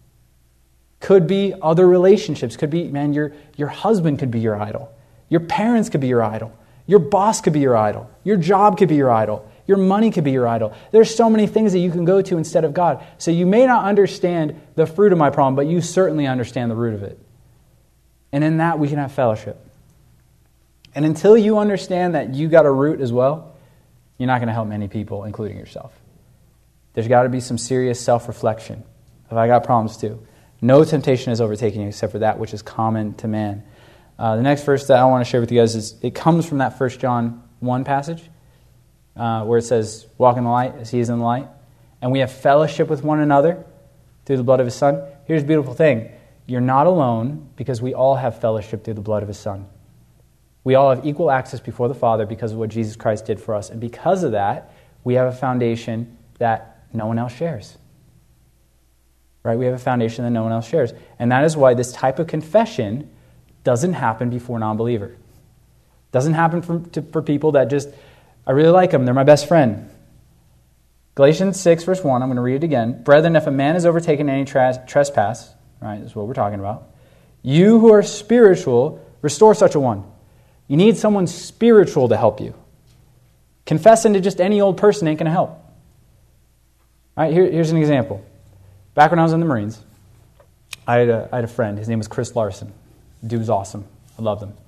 Could be other relationships. Could be, man, your husband could be your idol. Your parents could be your idol. Your boss could be your idol. Your job could be your idol. Your money could be your idol. There's so many things that you can go to instead of God. So you may not understand the fruit of my problem, but you certainly understand the root of it. And in that, we can have fellowship. And until you understand that you got a root as well, you're not going to help many people, including yourself. There's got to be some serious self-reflection. If I got problems too. No temptation has overtaken you except for that which is common to man. The next verse that I want to share with you guys is, it comes from that 1 John 1 passage where it says, walk in the light as he is in the light. And we have fellowship with one another through the blood of his Son. Here's the beautiful thing. You're not alone because we all have fellowship through the blood of his Son. We all have equal access before the Father because of what Jesus Christ did for us. And because of that, we have a foundation that no one else shares. Right? We have a foundation that no one else shares. And that is why this type of confession doesn't happen before non-believer. Doesn't happen for people that just, I really like them, they're my best friend. Galatians 6, verse 1, I'm going to read it again. Brethren, if a man is overtaken in any trespass, right, this is what we're talking about, you who are spiritual, restore such a one. You need someone spiritual to help you. Confessing to just any old person ain't going to help. All right, here's an example. Back when I was in the Marines, I had a friend. His name was Chris Larson. The dude was awesome. I loved him.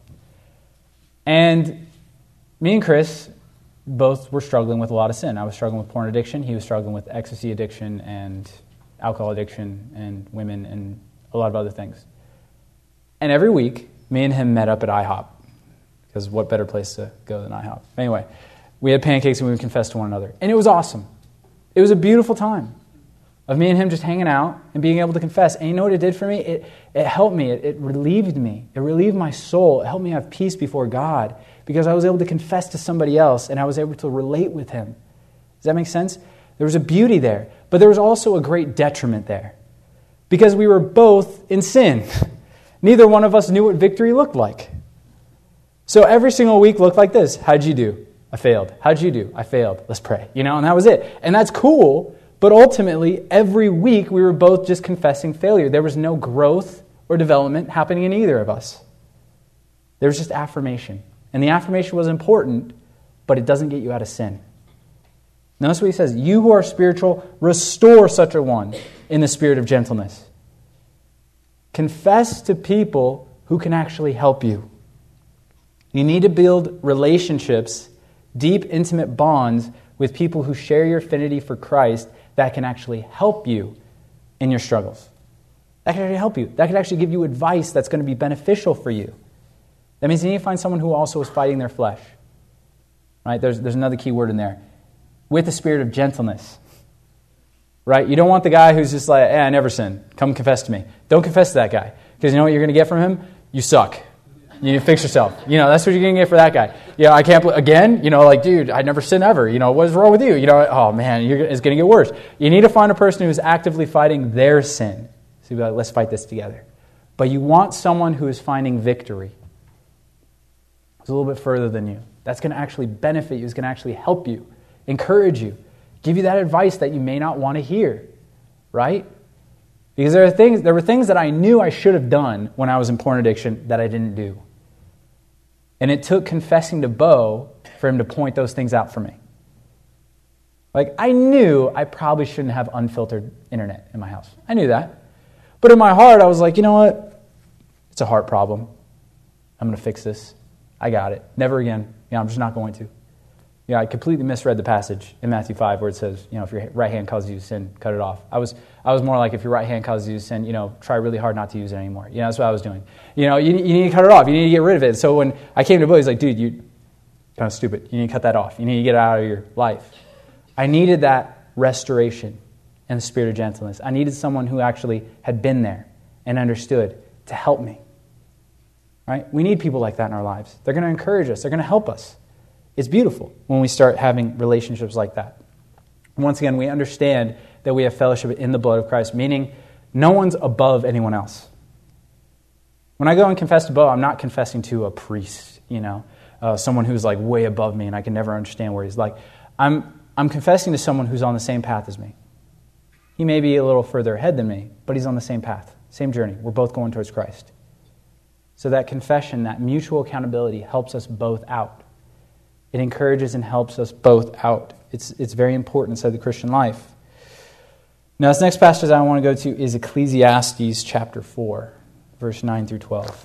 And me and Chris both were struggling with a lot of sin. I was struggling with porn addiction. He was struggling with ecstasy addiction and alcohol addiction and women and a lot of other things. And every week, me and him met up at IHOP. Because what better place to go than IHOP? Anyway, we had pancakes and we would confess to one another. And it was awesome. It was a beautiful time of me and him just hanging out and being able to confess. And you know what it did for me? It helped me. It relieved me. It relieved my soul. It helped me have peace before God because I was able to confess to somebody else and I was able to relate with him. Does that make sense? There was a beauty there. But there was also a great detriment there because we were both in sin. Neither one of us knew what victory looked like. So every single week looked like this. How'd you do? I failed. How'd you do? I failed. Let's pray. And that was it. And that's cool, but ultimately, every week we were both just confessing failure. There was no growth or development happening in either of us. There was just affirmation. And the affirmation was important, but it doesn't get you out of sin. Notice what he says, you who are spiritual, restore such a one in the spirit of gentleness. Confess to people who can actually help you. You need to build relationships, deep, intimate bonds with people who share your affinity for Christ that can actually help you in your struggles. That can actually help you. That can actually give you advice that's going to be beneficial for you. That means you need to find someone who also is fighting their flesh. Right? There's another key word in there. With the spirit of gentleness. Right? You don't want the guy who's just like, I never sin. Come confess to me. Don't confess to that guy. Because you know what you're going to get from him? You suck. You need to fix yourself. That's what you're going to get for that guy. I can't, again, dude, I never sin ever. What is wrong with you? Oh man, it's going to get worse. You need to find a person who's actively fighting their sin. So you'll be like, let's fight this together. But you want someone who is finding victory. It's a little bit further than you. That's going to actually benefit you. It's going to actually help you, encourage you, give you that advice that you may not want to hear, right? Because there were things that I knew I should have done when I was in porn addiction that I didn't do. And it took confessing to Bo for him to point those things out for me. I knew I probably shouldn't have unfiltered internet in my house. I knew that. But in my heart, I was like, you know what? It's a heart problem. I'm going to fix this. I got it. Never again. I'm just not going to. I completely misread the passage in Matthew 5 where it says, if your right hand causes you to sin, cut it off. I was more like, if your right hand causes you to sin, try really hard not to use it anymore. That's what I was doing. You need to cut it off. You need to get rid of it. So when I came to Bo, he's like, dude, you're kind of stupid. You need to cut that off. You need to get it out of your life. I needed that restoration and the spirit of gentleness. I needed someone who actually had been there and understood to help me. Right? We need people like that in our lives. They're going to encourage us. They're going to help us. It's beautiful when we start having relationships like that. Once again, we understand that we have fellowship in the blood of Christ, meaning no one's above anyone else. When I go and confess to Bo, I'm not confessing to a priest, someone who's way above me and I can never understand where he's like. I'm confessing to someone who's on the same path as me. He may be a little further ahead than me, but he's on the same path, same journey. We're both going towards Christ. So that confession, that mutual accountability helps us both out. It encourages and helps us both out. It's very important inside the Christian life. Now, this next passage I want to go to is Ecclesiastes chapter 4, verse 9 through 12.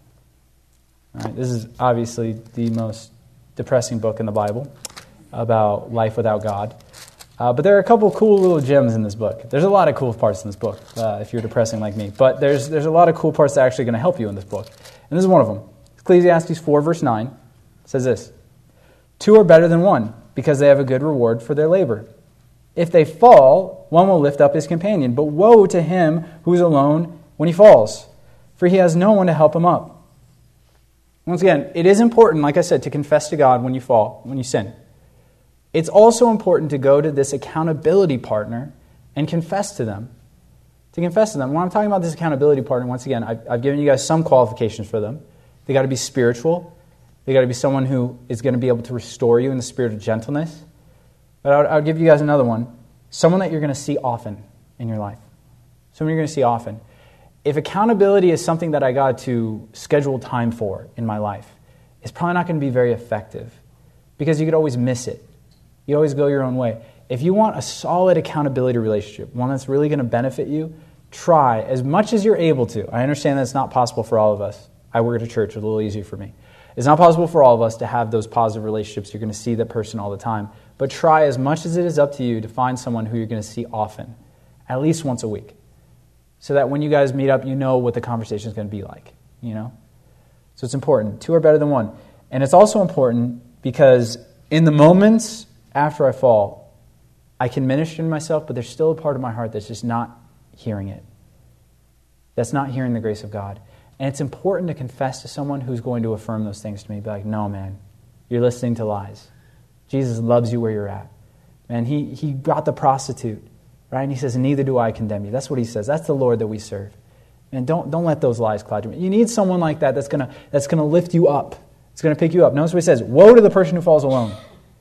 All right, this is obviously the most depressing book in the Bible about life without God. But there are a couple of cool little gems in this book. There's a lot of cool parts in this book, if you're depressing like me. But there's a lot of cool parts that are actually going to help you in this book. And this is one of them. Ecclesiastes 4, verse 9 says this. 2 are better than 1, because they have a good reward for their labor. If they fall, one will lift up his companion. But woe to him who is alone when he falls, for he has no one to help him up. Once again, it is important, like I said, to confess to God when you fall, when you sin. It's also important to go to this accountability partner and confess to them. When I'm talking about this accountability partner, once again, I've given you guys some qualifications for them. They got to be spiritual. They got to be someone who is going to be able to restore you in the spirit of gentleness. But I'll give you guys another one. Someone that you're going to see often in your life. Someone you're going to see often. If accountability is something that I got to schedule time for in my life, it's probably not going to be very effective because you could always miss it. You always go your own way. If you want a solid accountability relationship, one that's really going to benefit you, try as much as you're able to. I understand that's not possible for all of us. I work at a church, it's a little easier for me. It's not possible for all of us to have those positive relationships. You're going to see that person all the time. But try as much as it is up to you to find someone who you're going to see often, at least once a week, so that when you guys meet up, you know what the conversation is going to be like, So it's important. 2 are better than 1. And it's also important because in the moments after I fall, I can minister to myself, but there's still a part of my heart that's just not hearing it. That's not hearing the grace of God. And it's important to confess to someone who's going to affirm those things to me. Be like, no, man, you're listening to lies. Jesus loves you where you're at. Man, he got the prostitute, right? And he says, neither do I condemn you. That's what he says. That's the Lord that we serve. And don't let those lies cloud you. You need someone like that that's gonna lift you up. It's going to pick you up. Notice what he says, woe to the person who falls alone.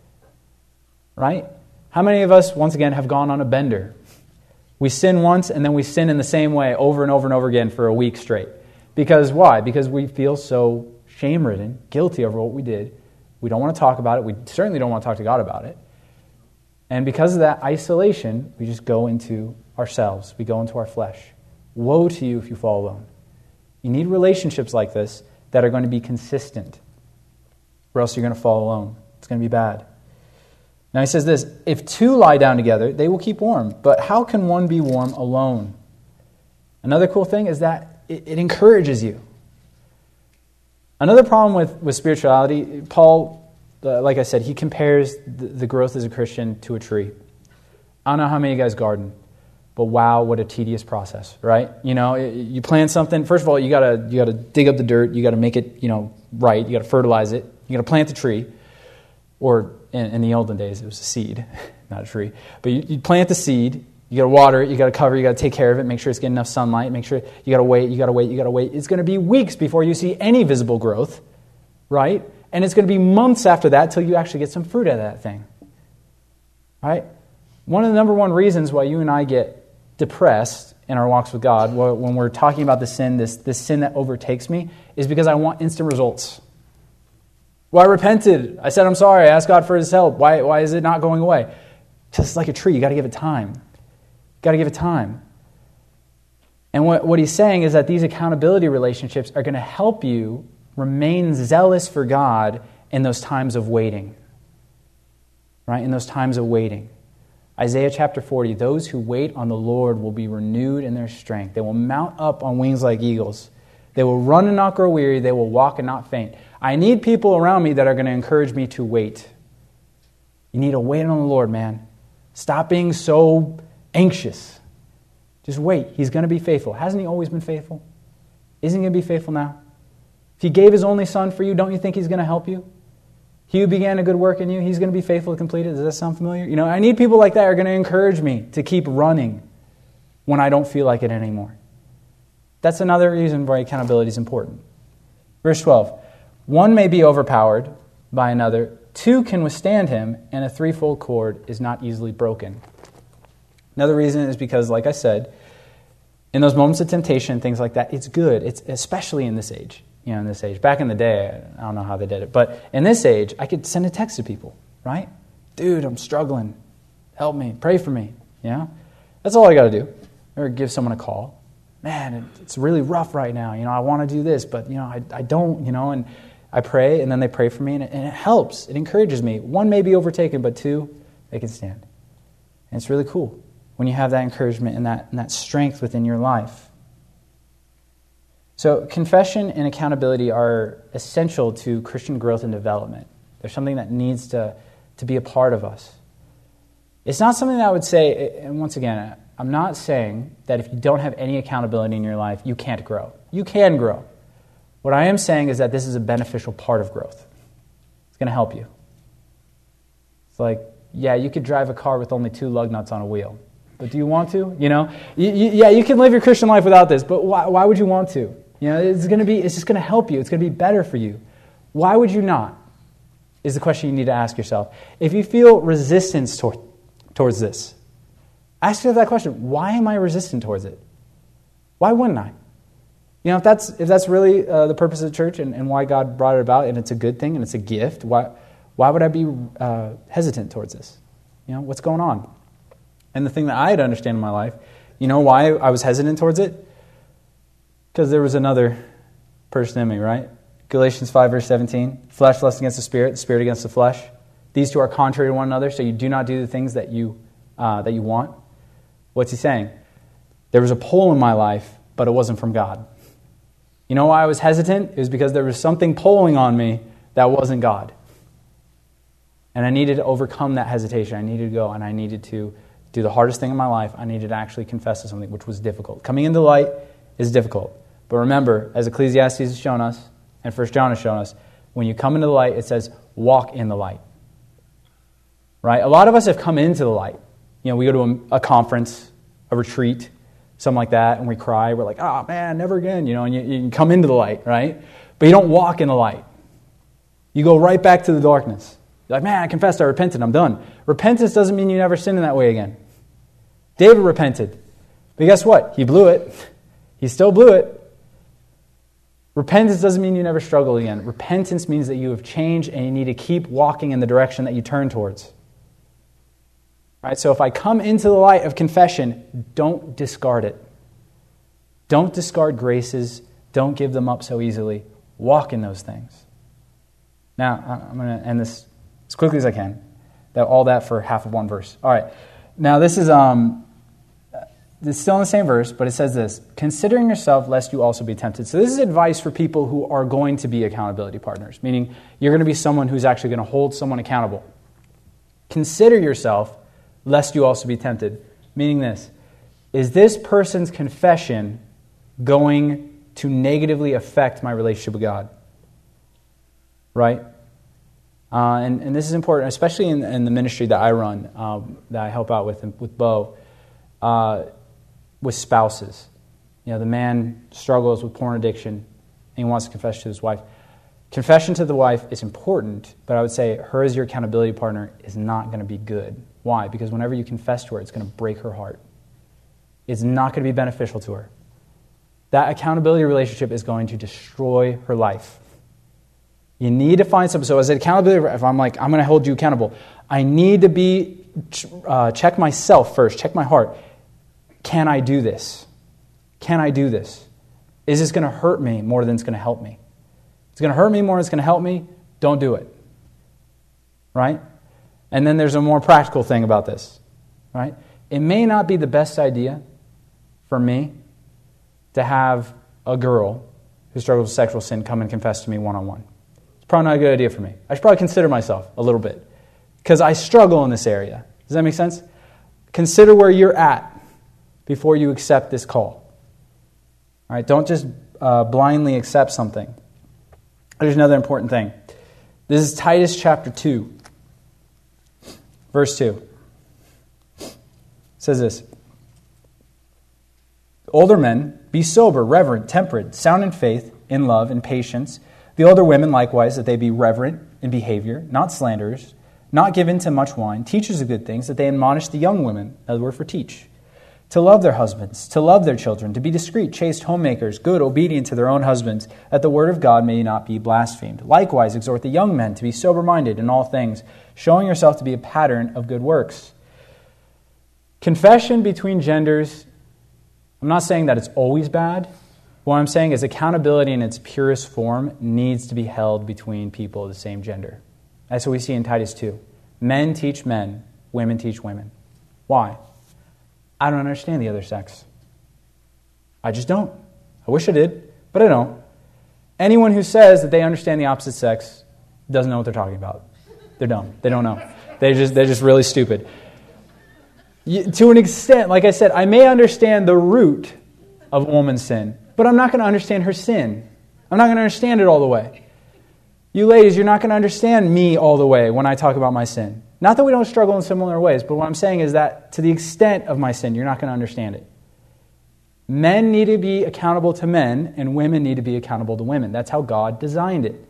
Right? How many of us, once again, have gone on a bender? We sin once, and then we sin in the same way over and over and over again for a week straight. Because why? Because we feel so shame-ridden, guilty over what we did, We don't want to talk about it. We certainly don't want to talk to God about it. And because of that isolation, we just go into ourselves. We go into our flesh. Woe to you if you fall alone. You need relationships like this that are going to be consistent, or else you're going to fall alone. It's going to be bad. Now he says this, if two lie down together, they will keep warm. But how can one be warm alone? Another cool thing is that it encourages you. Another problem with spirituality, Paul, like I said, he compares the growth as a Christian to a tree. I don't know how many of you guys garden, but wow, what a tedious process, right? You know, you plant something. First of all, you gotta dig up the dirt. You gotta make it, right. You gotta fertilize it. You gotta plant the tree. Or in the olden days, it was a seed, not a tree. But you plant the seed. You got to water it, you got to cover it, you got to take care of it, make sure it's getting enough sunlight, make sure you got to wait. It's going to be weeks before you see any visible growth, right? And it's going to be months after that till you actually get some fruit out of that thing, right? One of the number one reasons why you and I get depressed in our walks with God, when we're talking about the sin, this sin that overtakes me, is because I want instant results. Well, I repented. I said I'm sorry. I asked God for His help. Why is it not going away? Just like a tree, you got to give it time. Got to give it time. And what he's saying is that these accountability relationships are going to help you remain zealous for God in those times of waiting. Right? In those times of waiting. Isaiah chapter 40, those who wait on the Lord will be renewed in their strength. They will mount up on wings like eagles. They will run and not grow weary. They will walk and not faint. I need people around me that are going to encourage me to wait. You need to wait on the Lord, man. Stop being so anxious. Just wait. He's going to be faithful. Hasn't He always been faithful? Isn't He going to be faithful now? If He gave His only Son for you, don't you think He's going to help you? He who began a good work in you, He's going to be faithful to complete it. Does that sound familiar? I need people like that who are going to encourage me to keep running when I don't feel like it anymore. That's another reason why accountability is important. Verse 12. One may be overpowered by another. Two can withstand him, and a threefold cord is not easily broken. Another reason is because, like I said, in those moments of temptation, things like that, it's good. It's especially in this age. In this age. Back in the day, I don't know how they did it, but in this age, I could send a text to people, right? Dude, I'm struggling. Help me. Pray for me. That's all I got to do. Or give someone a call. Man, it's really rough right now. I want to do this, but I don't. And I pray, and then they pray for me, and it helps. It encourages me. One may be overtaken, but two, they can stand. And it's really cool when you have that encouragement and that strength within your life. So confession and accountability are essential to Christian growth and development. They're something that needs to be a part of us. It's not something that I would say, and once again, I'm not saying that if you don't have any accountability in your life, you can't grow. You can grow. What I am saying is that this is a beneficial part of growth. It's going to help you. It's like, yeah, you could drive a car with only 2 lug nuts on a wheel. But do you want to? You can live your Christian life without this, but why would you want to? It's just going to help you. It's going to be better for you. Why would you not? Is the question you need to ask yourself. If you feel resistance towards this, ask yourself that question. Why am I resistant towards it? Why wouldn't I? If that's really the purpose of the church and why God brought it about, and it's a good thing and it's a gift, why would I be hesitant towards this? What's going on? And the thing that I had to understand in my life, why I was hesitant towards it? Because there was another person in me, right? Galatians 5 verse 17, flesh lusts against the spirit against the flesh. These two are contrary to one another, so you do not do the things that you want. What's he saying? There was a pull in my life, but it wasn't from God. You know why I was hesitant? It was because there was something pulling on me that wasn't God. And I needed to overcome that hesitation. I needed to go and I needed to do the hardest thing in my life. I needed to actually confess to something, which was difficult. Coming into the light is difficult. But remember, as Ecclesiastes has shown us, and 1 John has shown us, when you come into the light, it says, walk in the light. Right? A lot of us have come into the light. We go to a conference, a retreat, something like that, and we cry. We're like, oh man, never again. And you come into the light, right? But you don't walk in the light. You go right back to the darkness. You're like, man, I confessed, I repented, I'm done. Repentance doesn't mean you never sin in that way again. David repented. But guess what? He blew it. He still blew it. Repentance doesn't mean you never struggle again. Repentance means that you have changed and you need to keep walking in the direction that you turn towards. Right? So if I come into the light of confession, don't discard it. Don't discard graces. Don't give them up so easily. Walk in those things. Now, I'm going to end this as quickly as I can. All that for half of one verse. All right. Now, this is still in the same verse, but it says this: considering yourself lest you also be tempted. So this is advice for people who are going to be accountability partners, meaning you're going to be someone who's actually going to hold someone accountable. Consider yourself lest you also be tempted, meaning this: is this person's confession going to negatively affect my relationship with God? Right? And this is important, especially in the ministry that I run, that I help out with Bo, with spouses. You know, the man struggles with porn addiction and he wants to confess to his wife. Confession to the wife is important, but I would say her as your accountability partner is not going to be good. Why? Because whenever you confess to her, it's going to break her heart. It's not going to be beneficial to her. That accountability relationship is going to destroy her life. You need to find something. So as an accountability, if I'm like, I'm going to hold you accountable, I need to check myself first, check my heart. Can I do this? Can I do this? Is this going to hurt me more than it's going to help me? It's going to hurt me more than it's going to help me. Don't do it. Right? And then there's a more practical thing about this. Right? It may not be the best idea for me to have a girl who struggles with sexual sin come and confess to me one-on-one. It's probably not a good idea for me. I should probably consider myself a little bit because I struggle in this area. Does that make sense? Consider where you're at before you accept this call. All right? Don't just blindly accept something. There's another important thing. This is Titus chapter 2, verse 2. It says this: older men, be sober, reverent, temperate, sound in faith, in love, in patience. The older women likewise, that they be reverent in behavior, not slanderers, not given to much wine, teachers of good things, that they admonish the young women, another word for teach, to love their husbands, to love their children, to be discreet, chaste, homemakers, good, obedient to their own husbands, that the word of God may not be blasphemed. Likewise, exhort the young men to be sober-minded in all things, showing yourself to be a pattern of good works. Confession between genders, I'm not saying that it's always bad. What I'm saying is accountability in its purest form needs to be held between people of the same gender. That's what we see in Titus 2. Men teach men, women teach women. Why? I don't understand the other sex. I just don't. I wish I did, but I don't. Anyone who says that they understand the opposite sex doesn't know what they're talking about. They're dumb. They don't know. They're just really stupid. To an extent, like I said, I may understand the root of a woman's sin, but I'm not going to understand her sin. I'm not going to understand it all the way. You ladies, you're not going to understand me all the way when I talk about my sin. Not that we don't struggle in similar ways, but what I'm saying is that to the extent of my sin, you're not going to understand it. Men need to be accountable to men, and women need to be accountable to women. That's how God designed it.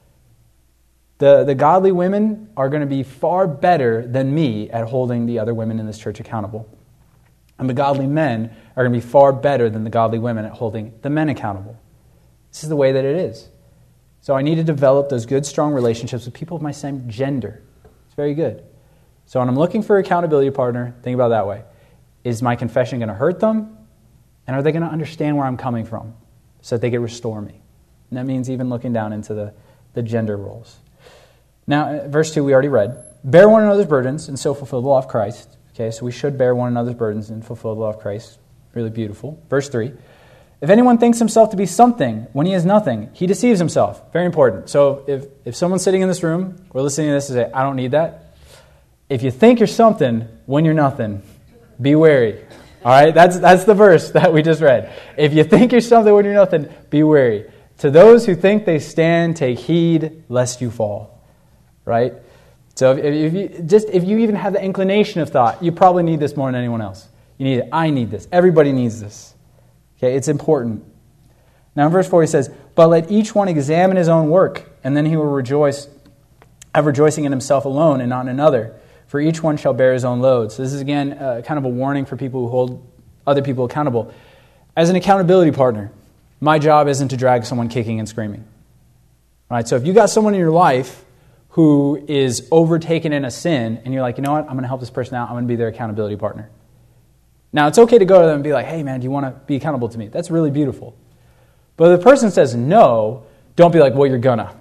The godly women are going to be far better than me at holding the other women in this church accountable. And the godly men are going to be far better than the godly women at holding the men accountable. This is the way that it is. So I need to develop those good, strong relationships with people of my same gender. It's very good. So when I'm looking for an accountability partner, think about it that way. Is my confession going to hurt them? And are they going to understand where I'm coming from so that they can restore me? And that means even looking down into the gender roles. Now, verse 2 we already read. Bear one another's burdens and so fulfill the law of Christ. Okay, so we should bear one another's burdens and fulfill the law of Christ. Really beautiful. Verse 3. If anyone thinks himself to be something when he is nothing, he deceives himself. Very important. So if someone's sitting in this room or listening to this and say, I don't need that. If you think you're something when you're nothing, be wary. All right, that's the verse that we just read. If you think you're something when you're nothing, be wary. To those who think they stand, take heed lest you fall. Right? So if you even have the inclination of thought, you probably need this more than anyone else. You need it. I need this. Everybody needs this. Okay, it's important. Now in verse 4 he says, but let each one examine his own work, and then he will have rejoicing in himself alone and not in another. For each one shall bear his own load. So this is again kind of a warning for people who hold other people accountable. As an accountability partner, my job isn't to drag someone kicking and screaming. All right, so if you got someone in your life who is overtaken in a sin, and you're like, you know what, I'm going to help this person out, I'm going to be their accountability partner. Now, it's okay to go to them and be like, hey man, do you want to be accountable to me? That's really beautiful. But if the person says no, don't be like, well, you're gonna.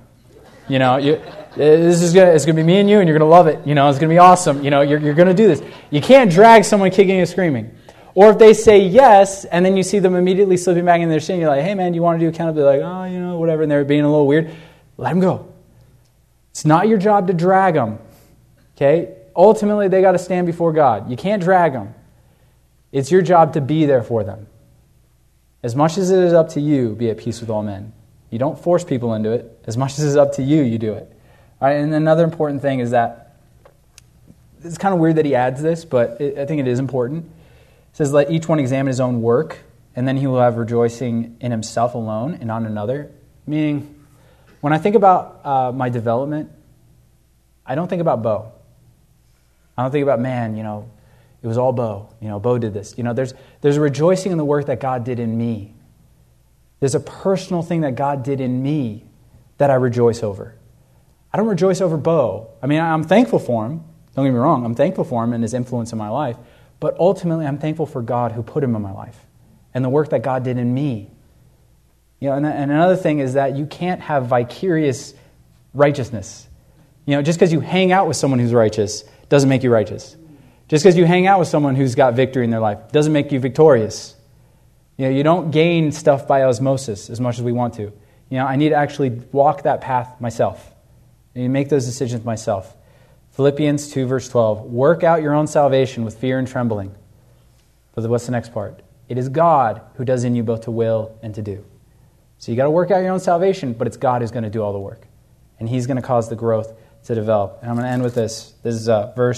It's going to be me and you, and you're going to love it. It's going to be awesome. You're going to do this. You can't drag someone kicking and screaming. Or if they say yes, and then you see them immediately slipping back in their sin, you're like, hey man, do you want to do accountability? Like, oh, whatever, and they're being a little weird. Let them go. It's not your job to drag them. Okay? Ultimately, they got to stand before God. You can't drag them. It's your job to be there for them. As much as it is up to you, be at peace with all men. You don't force people into it. As much as it's up to you, you do it. All right, and another important thing is that, it's kind of weird that he adds this, but I think it is important. It says, let each one examine his own work, and then he will have rejoicing in himself alone and not another. Meaning, when I think about my development, I don't think about Bo. I don't think about, man, it was all Bo. Bo did this. There's a rejoicing in the work that God did in me. There's a personal thing that God did in me that I rejoice over. I don't rejoice over Bo. I mean, I'm thankful for him. Don't get me wrong. I'm thankful for him and his influence in my life. But ultimately, I'm thankful for God who put him in my life and the work that God did in me. And another thing is that you can't have vicarious righteousness. Just because you hang out with someone who's righteous doesn't make you righteous. Just because you hang out with someone who's got victory in their life doesn't make you victorious. You don't gain stuff by osmosis as much as we want to. I need to actually walk that path myself. And make those decisions myself. Philippians 2 verse 12. Work out your own salvation with fear and trembling. But what's the next part? It is God who does in you both to will and to do. So you got to work out your own salvation, but it's God who's going to do all the work. And He's going to cause the growth to develop. And I'm going to end with this. This is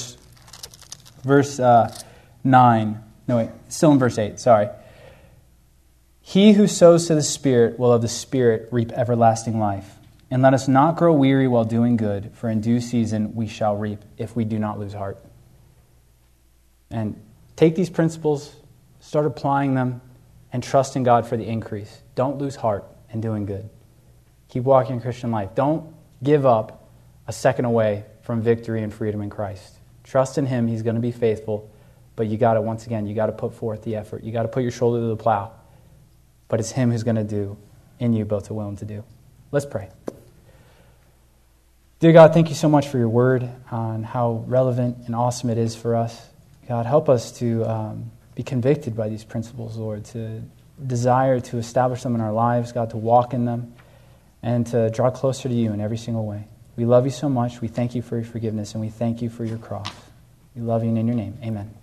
verse 9. No, wait. Still in verse 8. Sorry. He who sows to the Spirit will of the Spirit reap everlasting life. And let us not grow weary while doing good, for in due season we shall reap if we do not lose heart. And take these principles, start applying them, and trust in God for the increase. Don't lose heart in doing good. Keep walking your Christian life. Don't give up a second away from victory and freedom in Christ. Trust in Him. He's going to be faithful. But you got to put forth the effort. You got to put your shoulder to the plow. But it's Him who's going to do in you both to will and to do. Let's pray. Dear God, thank you so much for your word on how relevant and awesome it is for us. God, help us to be convicted by these principles, Lord, to desire to establish them in our lives, God, to walk in them, and to draw closer to you in every single way. We love you so much. We thank you for your forgiveness, and we thank you for your cross. We love you, and in your name, amen.